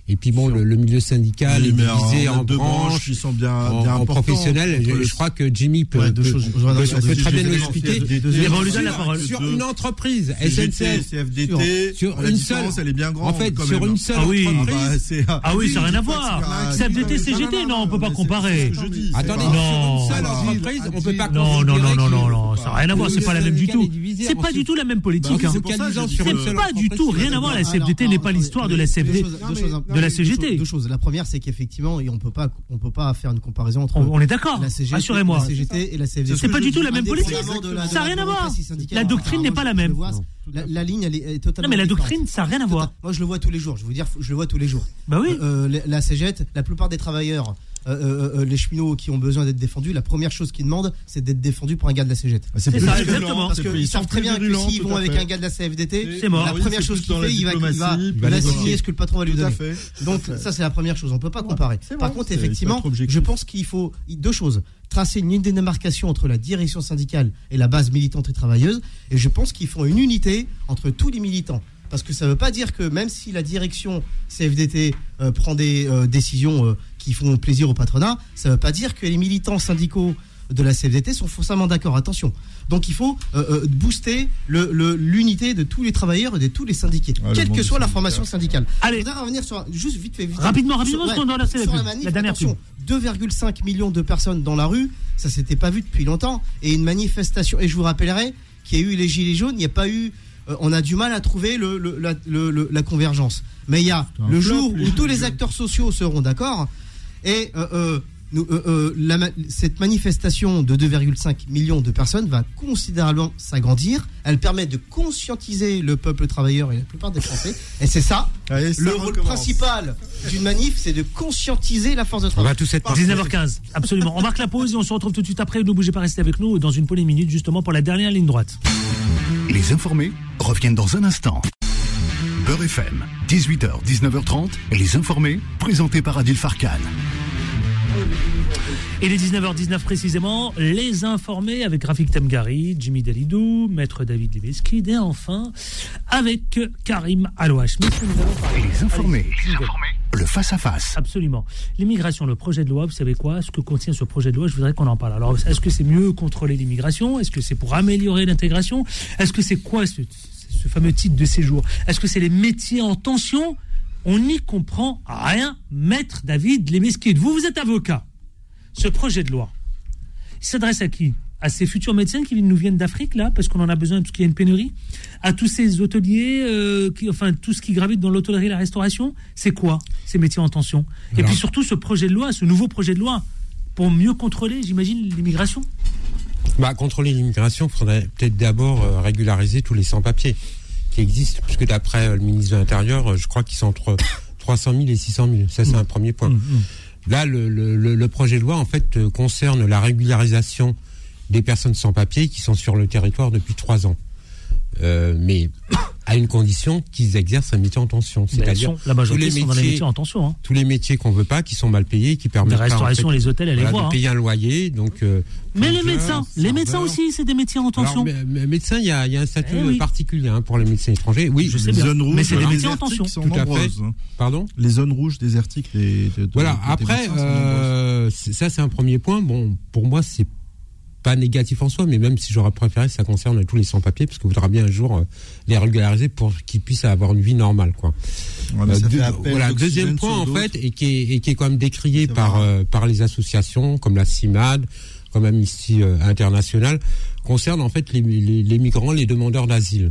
Et puis bon, le milieu syndical est divisé en branches, qui sont bien en professionnels. Je crois que Jimmy peut très bien nous expliquer. Sur une entreprise, SNCF, CFDT, sur une seule, elle est bien grande. En fait, sur une seule entreprise. Ah oui, ça n'a rien à voir. CFDT, CGT, non, on peut pas comparer. Attendez, sur une seule entreprise, on peut pas. Non, ça n'a rien à voir. C'est pas la même du tout. C'est pas du tout la même politique. C'est pas du tout rien à voir. La CFDT n'est pas l'histoire de la CFDT, de la CGT. Deux choses. La première, c'est qu'effectivement, on peut pas faire une comparaison entre. On est d'accord. Assurez-moi. La CGT et la CFDT. C'est pas du tout la même politique. Ça n'a rien à voir. La doctrine n'est pas la même. La ligne, elle est totalement. Non, mais la doctrine, ça n'a rien à voir. Moi, je le vois tous les jours. Je veux dire, je le vois tous les jours. Bah oui. La CGT, la plupart des travailleurs, les cheminots qui ont besoin d'être défendus, la première chose qu'ils demandent, c'est d'être défendus par un gars de la CGT. C'est ça, exactement. Parce qu'ils savent très bien que s'ils vont avec un gars de la CFDT, c'est mort. La première chose qu'il fait, il va signer ce que le patron va lui donner. Donc, ça, c'est la première chose. On peut pas comparer. Par contre, effectivement, je pense qu'il faut deux choses. Tracer une ligne de démarcation entre la direction syndicale et la base militante et travailleuse. Et je pense qu'il faut une unité entre tous les militants. Parce que ça ne veut pas dire que même si la direction CFDT prend des décisions qui font plaisir au patronat, ça ne veut pas dire que les militants syndicaux de la CFDT sont forcément d'accord. Attention. Donc il faut booster l'unité de tous les travailleurs et de tous les syndiqués, quelle que soit la formation syndicale. Allez, je voudrais revenir sur juste vite fait. Rapidement, parce qu'on doit lancer la dernière pub. 2,5 millions de personnes dans la rue, ça s'était pas vu depuis longtemps, et une manifestation. Et je vous rappellerai qu'il y a eu les gilets jaunes, il n'y a pas eu. On a du mal à trouver la convergence. Mais il y a le jour où tous les acteurs sociaux seront d'accord, et cette manifestation de 2,5 millions de personnes va considérablement s'agrandir. Elle permet de conscientiser le peuple travailleur et la plupart des Français. Et c'est ça, le rôle principal d'une manif, c'est de conscientiser la force de travail. On va tous être 19h15, absolument. On marque la pause et on se retrouve tout de suite après. Ne bougez pas, restez avec nous dans une poignée de minutes justement pour la dernière ligne droite. Les informés reviennent dans un instant. Beurre FM, 18h, 19h30, les informés, présentés par Adil Farkan. Et les 19h19 précisément, les informés avec Rafik Temgari, Jimmy Dalidou, Maître David Lebeskid et enfin avec Karim Alouache. Les informés, le face-à-face. Absolument. L'immigration, le projet de loi, vous savez quoi? Ce que contient ce projet de loi, je voudrais qu'on en parle. Alors, est-ce que c'est mieux contrôler l'immigration? Est-ce que c'est pour améliorer l'intégration? Est-ce que c'est quoi ce fameux titre de séjour? Est-ce que c'est les métiers en tension? On n'y comprend rien, Maître David Lebeskid. Vous êtes avocat. Ce projet de loi, il s'adresse à qui? À ces futurs médecins qui nous viennent d'Afrique, là, parce qu'on en a besoin, parce qu'il y a une pénurie? À tous ces hôteliers, tout ce qui gravite dans l'hôtellerie et la restauration? C'est quoi, ces métiers en tension? Et puis surtout, ce projet de loi, ce nouveau projet de loi, pour mieux contrôler, j'imagine, l'immigration? Contrôler l'immigration, il faudrait peut-être d'abord régulariser tous les sans-papiers qui existent, puisque d'après le ministre de l'Intérieur, je crois qu'ils sont entre 300 000 et 600 000. Ça, c'est un premier point. Là, le projet de loi, en fait, concerne la régularisation des personnes sans papier qui sont sur le territoire depuis 3 ans. Mais à une condition qu'ils exercent un métier en tension. C'est-à-dire la majorité sont dans les métiers en tension. Hein. Tous les métiers qu'on veut pas, qui sont mal payés, qui permettent la restauration, les hôtels, elle les voit. De payer un loyer. Donc, mais les médecins aussi, c'est des métiers en tension. Alors, médecins, il y a un statut particulier pour les médecins étrangers. Oui, je sais bien. Mais c'est des métiers en tension. Tout à fait. Pardon ? Les zones rouges désertiques. Voilà. Après, ça c'est un premier point. Bon, pour moi, c'est pas négatif en soi, mais même si j'aurais préféré, ça concerne tous les sans-papiers, parce qu'on voudra bien un jour les régulariser pour qu'ils puissent avoir une vie normale, quoi. Deuxième point, en fait, et qui est quand même décrié par les associations comme la CIMAD, comme Amnesty International, concerne en fait les migrants, les demandeurs d'asile.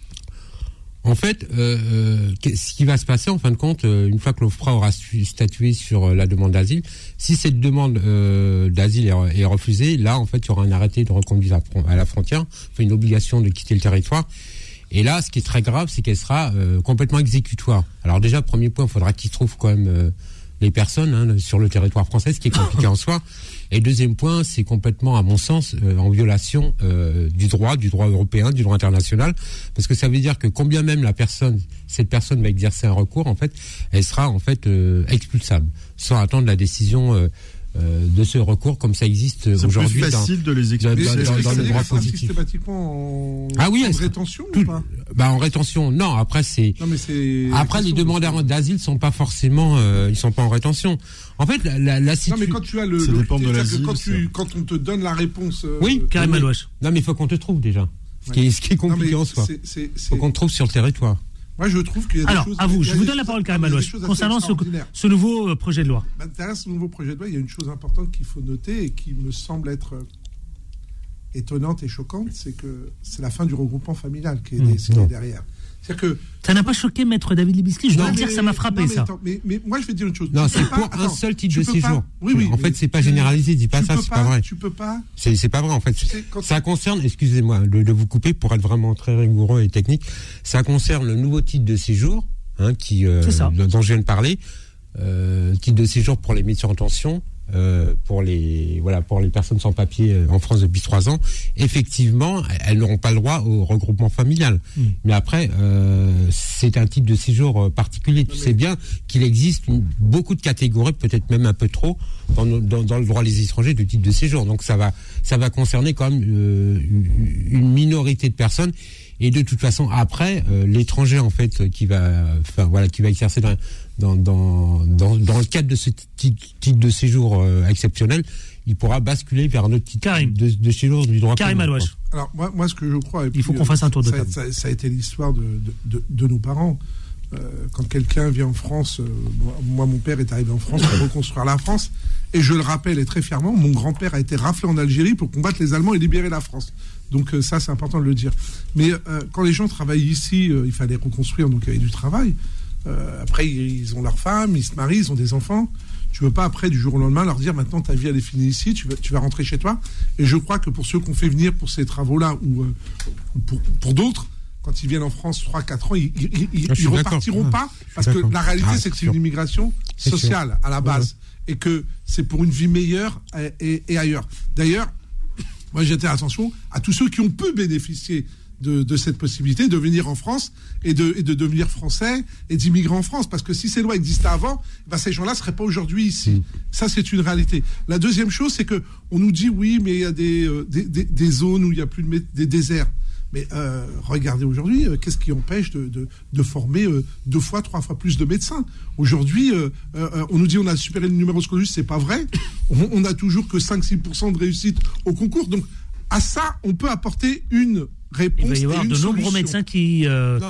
En fait, ce qui va se passer, en fin de compte, une fois que l'OFPRA aura statué sur la demande d'asile, si cette demande d'asile est refusée, là, en fait, il y aura un arrêté de reconduite à la frontière, une obligation de quitter le territoire. Et là, ce qui est très grave, c'est qu'elle sera complètement exécutoire. Alors déjà, premier point, il faudra qu'ils trouvent quand même les personnes sur le territoire français, ce qui est compliqué en soi. Et deuxième point, c'est complètement, à mon sens, en violation du droit européen, du droit international, parce que ça veut dire que combien même cette personne va exercer un recours, en fait, elle sera en fait expulsable, sans attendre la décision de ce recours, comme ça existe aujourd'hui facile de les dans le droit positif. Systématiquement en rétention ou pas? En rétention, non. Après, les demandeurs d'asile sont pas forcément, ils sont pas en rétention. En fait, la situation. Non, mais quand tu as ça dépend de l'asile. Quand on te donne la réponse. Oui, Karim Alouache. Non, mais il faut qu'on te trouve déjà. Ce qui est compliqué en soi. Faut qu'on te trouve sur le territoire. Moi, je trouve qu'il y a des choses. Alors, à vous, je vous donne la parole, Karim Alouache, concernant ce nouveau projet de loi. Derrière ce nouveau projet de loi, il y a une chose importante qu'il faut noter et qui me semble être étonnante et choquante, c'est que c'est la fin du regroupement familial qui est derrière. C'est-à-dire que ça n'a pas choqué Maître David Libiski. Je dois dire, ça m'a frappé, ça. Mais moi, je vais dire une chose. Non, c'est pour un seul type de séjour. En fait, c'est pas généralisé. Dis pas ça, c'est pas vrai. Tu peux pas. C'est pas vrai, en fait. Ça concerne, excusez-moi de vous couper pour être vraiment très rigoureux et technique. Ça concerne le nouveau type de séjour, dont je viens de parler. Type de séjour pour les médecins en tension. Pour les personnes sans papier en France depuis 3 ans, effectivement, elles n'auront pas le droit au regroupement familial. Mais après, c'est un type de séjour particulier. Tu sais bien qu'il existe beaucoup de catégories, peut-être même un peu trop, dans le droit des étrangers de type de séjour. Donc ça va concerner quand même une minorité de personnes. Et de toute façon, après, l'étranger en fait qui va exercer dans le cadre de ce type de séjour exceptionnel, il pourra basculer vers un autre type de séjour du droit Karim Alouache. Alors moi, ce que je crois, il faut qu'on fasse un tour de table. Ça a été l'histoire de nos parents. Quand quelqu'un vient en France, moi mon père est arrivé en France pour reconstruire la France, et je le rappelle et très fièrement, mon grand-père a été raflé en Algérie pour combattre les Allemands et libérer la France. Donc ça, c'est important de le dire. Mais quand les gens travaillent ici, il fallait reconstruire, donc il y avait du travail. Après, ils ont leur femme, ils se marient, ils ont des enfants. Tu veux pas, après, du jour au lendemain, leur dire maintenant ta vie elle est finie ici, tu vas rentrer chez toi. Et je crois que pour ceux qu'on fait venir pour ces travaux-là, ou pour d'autres, quand ils viennent en France 3-4 ans, ils repartiront pas, parce que la réalité, c'est que c'est une immigration sociale à la base, et que c'est pour une vie meilleure et ailleurs. D'ailleurs, moi j'attire l'attention à tous ceux qui ont pu bénéficier de cette possibilité de venir en France et de devenir français et d'immigrer en France, parce que si ces lois existaient avant, ces gens-là ne seraient pas aujourd'hui ici. Ça, c'est une réalité. La deuxième chose, c'est que on nous dit oui, mais il y a des zones où il n'y a plus des déserts. Mais regardez aujourd'hui, qu'est-ce qui empêche de former 2 fois, 3 fois plus de médecins? Aujourd'hui, on nous dit on a supéré le numerus clausus, c'est pas vrai. On a toujours que 5-6% de réussite au concours. Donc à ça, on peut apporter une réponse. Il va y avoir de nombreux médecins qui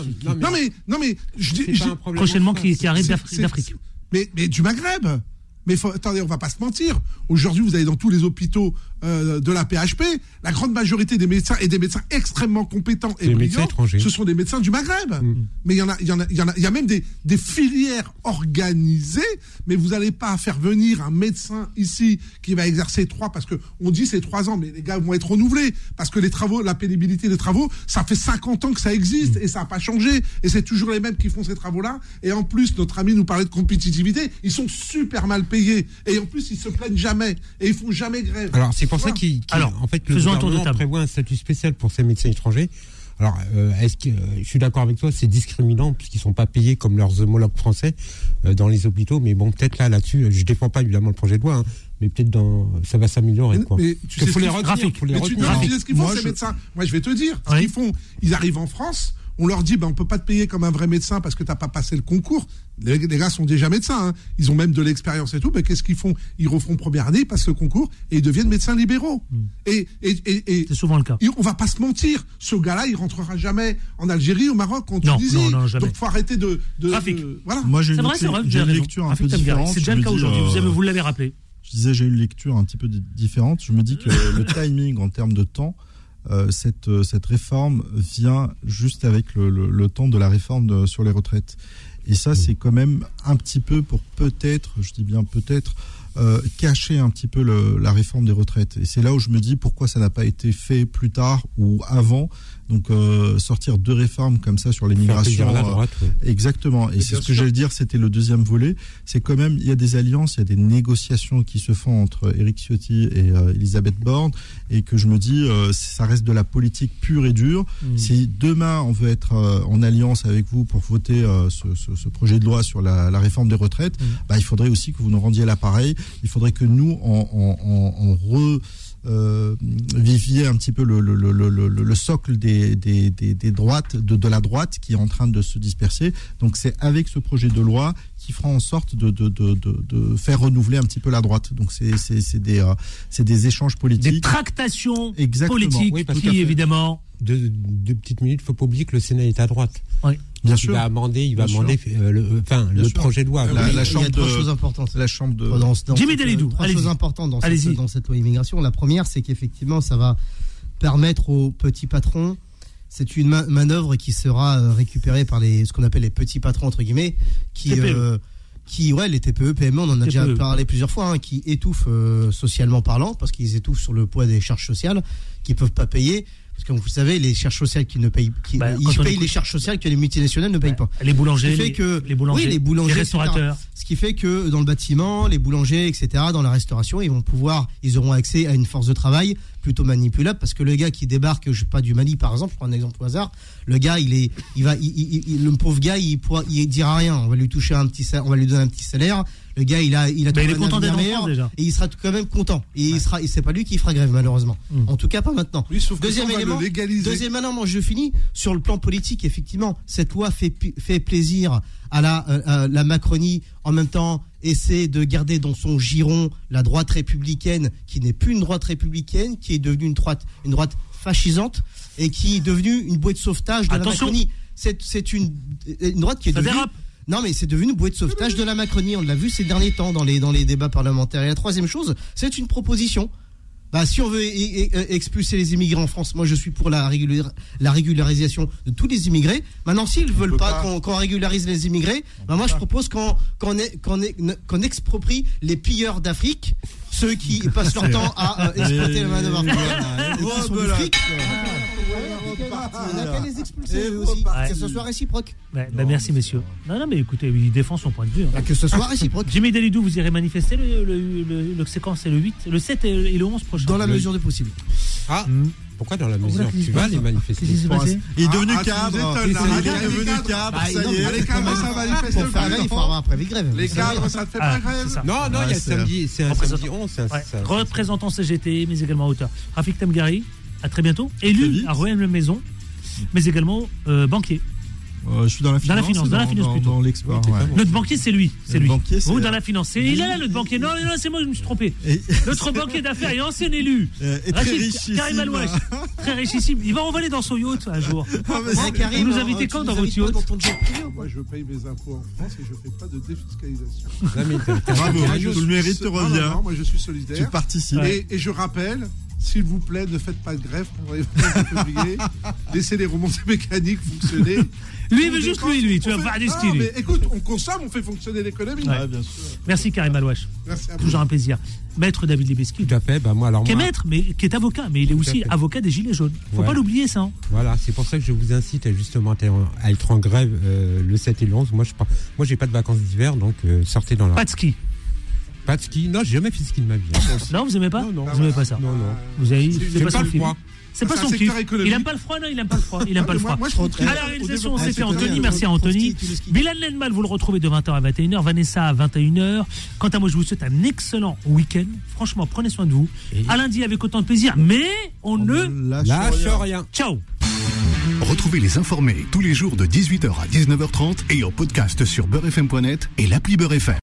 non mais je dis prochainement qui arrivent d'Afrique. Mais du Maghreb. Mais attendez, on va pas se mentir. Aujourd'hui, vous allez dans tous les hôpitaux de la PHP, la grande majorité des médecins et des médecins extrêmement compétents et brillants, ce sont des médecins du Maghreb. Mais il y a même des filières organisées. Mais vous n'allez pas faire venir un médecin ici qui va exercer 3, parce que on dit c'est 3 ans, mais les gars vont être renouvelés parce que les travaux, la pénibilité des travaux, ça fait 50 ans que ça existe et ça n'a pas changé. Et c'est toujours les mêmes qui font ces travaux-là. Et en plus, notre ami nous parlait de compétitivité. Ils sont super mal payés. Et en plus, ils se plaignent jamais. Et ils font jamais grève. Alors, c'est pour ça en fait, le gouvernement prévoit un statut spécial pour ces médecins étrangers. Alors, je suis d'accord avec toi, c'est discriminant puisqu'ils sont pas payés comme leurs homologues français dans les hôpitaux. Mais bon, peut-être là-dessus, je défends pas évidemment le projet de loi, mais peut-être ça va s'améliorer. Mais tu sais faut les retenir. Tu sais ce qu'ils font, ces médecins. Moi, je vais te dire, ce qu'ils font, ils arrivent en France. On leur dit, on peut pas te payer comme un vrai médecin parce que t'as pas passé le concours. Les gars sont déjà médecins, Ils ont même de l'expérience et tout. Mais qu'est-ce qu'ils font? Ils refont première année, ils passent le concours et ils deviennent médecins libéraux. Et c'est souvent le cas. On va pas se mentir. Ce gars-là, il rentrera jamais en Algérie, au Maroc, en Tunisie. Non, jamais. Donc faut arrêter de voilà. Moi, j'ai une lecture un peu différente. C'est déjà le cas aujourd'hui. Vous l'avez rappelé. Je disais, j'ai une lecture un petit peu différente. Je me dis que le timing en termes de temps, cette réforme vient juste avec le temps de la réforme sur les retraites. Et ça, c'est quand même un petit peu pour peut-être, je dis bien peut-être, cacher un petit peu la réforme des retraites. Et c'est là où je me dis pourquoi ça n'a pas été fait plus tard ou avant. Donc sortir 2 réformes comme ça sur l'immigration. Exactement. Et c'est ce que j'allais dire, c'était le deuxième volet. C'est quand même, il y a des alliances, il y a des négociations qui se font entre Éric Ciotti et Elisabeth Borne, et que je me dis, ça reste de la politique pure et dure. Si demain on veut être en alliance avec vous pour voter ce projet de loi sur la réforme des retraites, il faudrait aussi que vous nous rendiez l'appareil. Il faudrait que nous viviez un petit peu le socle des droites, de la droite qui est en train de se disperser. Donc c'est avec ce projet de loi qui fera en sorte de faire renouveler un petit peu la droite. Donc c'est des échanges politiques. Des tractations Exactement. politiques Oui, parce qui, que- évidemment... Deux petites minutes, il ne faut pas oublier que le Sénat est à droite. Oui. Bien Il sûr. va amender Bien sûr. le sûr. projet de loi. La Il y a chambre trois de- choses importantes. La chambre de... Jimmy Dalidou, Trois allez-y. choses importantes dans Allez-y. cette loi immigration. La première, c'est qu'effectivement, ça va permettre aux petits patrons. C'est une manœuvre qui sera récupérée par ce qu'on appelle les petits patrons entre guillemets, TPE. Les TPE, PME, on en a déjà TPE. parlé plusieurs fois, qui étouffent socialement parlant, parce qu'ils étouffent sur le poids des charges sociales, qu'ils peuvent pas payer. Parce que vous savez, les charges sociales qui ne payent, Quand ils on payent écoute- les charges sociales que les multinationales ne payent pas. Les boulangers, Ce qui fait que- les boulangers, oui, les boulangers, les restaurateurs. etc. Ce qui fait que dans le bâtiment, les boulangers, etc., dans la restauration, ils auront accès à une force de travail plutôt manipulable, parce que le gars qui débarque, je sais pas, du Mali par exemple, je prends un exemple au hasard, le gars, le pauvre gars, il dira rien, on va lui toucher on va lui donner un petit salaire. Le gars, il a Mais il est trouvé un content avenir d'être en meilleur, France, déjà. et il sera quand même content. Et c'est pas lui qui fera grève, malheureusement. En tout cas, pas maintenant. Oui, sauf que Deuxième ça, on va élément, le légaliser. deuxième élément, je finis sur le plan politique. Effectivement, cette loi fait plaisir à la Macronie. En même temps, essaie de garder dans son giron la droite républicaine, qui n'est plus une droite républicaine, qui est devenue une droite fascisante et qui est devenue une bouée de sauvetage de Attention. la Macronie. C'est une droite qui est Ça devenue. dérape. Non, mais c'est devenu une bouée de sauvetage de la Macronie. On l'a vu ces derniers temps dans les débats parlementaires. Et la troisième chose, c'est une proposition. Si on veut expulser les immigrés en France, moi je suis pour la régularisation de tous les immigrés. Maintenant, s'ils veulent pas qu'on régularise les immigrés, moi je propose qu'on exproprie les pilleurs d'Afrique, ceux qui passent leur temps à exploiter la main-d'œuvre africaine, qui sont du fric. On a qu'à les expulser eux aussi, que ce soit réciproque. Merci, messieurs. Non, mais écoutez, il défend son point de vue. Que ce soit réciproque. Jimmy Dalidou, vous irez manifester le séquence, c'est le 8, le 7 et le 11 prochain. Dans la mesure du possible. Ah, pourquoi dans la mesure? Tu vas les manifester. Qu'est-ce qui s'est passé? Il est devenu tu cadre. nous étonnes, là. Il est devenu cadre. Ça y est. Les cadres, ça manifeste Pour faire pas. grève, il faut avoir un préavis de grève. Les cadres, ça ne fait pas C'est grève. ça. Non, il y a Ouais, samedi, c'est un Représentant. samedi 11. Représentant CGT, mais également auteur. Rafik Temgari, à très bientôt. Très Élu vite. à Rouen-le-Maison, mais également banquier. Je suis dans la finance. dans la finance plutôt. Dans l'export. Oui, ouais. Notre banquier, c'est lui. C'est Le lui. banquier, c'est- Vous, dans la finance. Il est là, notre banquier. Non, c'est moi, je me suis trompé. Et- Notre banquier d'affaires et ancien élu. Et très Rachid richissime. Karim Alouache. Très richissime. Il va envoler dans son yacht un jour. Ah, mais c'est- Karim, Vous nous invitez quand dans votre yacht? Moi, je paye mes impôts en France et je ne fais pas de défiscalisation. Bravo, Je tout le mérite suis- te non, revient. non, moi, je suis Tu solidaire. participes. Et je rappelle, s'il vous plaît, ne faites pas de grève pour les février. Laissez les remontées mécaniques fonctionner. Lui, il veut juste lui. Tu vas pas dire ce qu'il Non, est. mais écoute, on consomme, on fait fonctionner l'économie. Ouais, bien sûr. Merci Karim Alouache. Merci à vous. Toujours un plaisir. Maître David Libeski. Tout à fait. Bah, moi, Qui est maître, mais qui est avocat, mais il est aussi fait. avocat des Gilets jaunes. Faut Ouais. pas l'oublier, ça. Hein. Voilà, c'est pour ça que je vous incite justement à être en grève le 7 et le 11. Moi, j'ai pas de vacances d'hiver, donc sortez dans la. Pas de ski. Pas de ski. Non, j'ai jamais fait de ski de ma vie. hein. Non, vous aimez pas? Non, Vous aimez pas ça? Non. Vous avez, C'est c'est pas pas son le kiff. froid. C'est pas C'est un son secteur kiff. économique. Il aime pas le froid, non, il aime pas le froid. Il aime pas le froid. Moi, je trouve À la réalisation, Ah, c'était c'est Anthony. bien. Merci à Pour Anthony. tout le ski. Bilal Nenmal, vous le retrouvez de 20h à 21h. Vanessa à 21h. Quant à moi, je vous souhaite un excellent week-end. Franchement, prenez soin de vous. Et- À lundi avec autant de plaisir, mais on ne. Lâche rien. Ciao. Retrouvez les informés tous les jours de 18h à 19h30 et en podcast sur beurrefm.net et l'appli Beurrefm.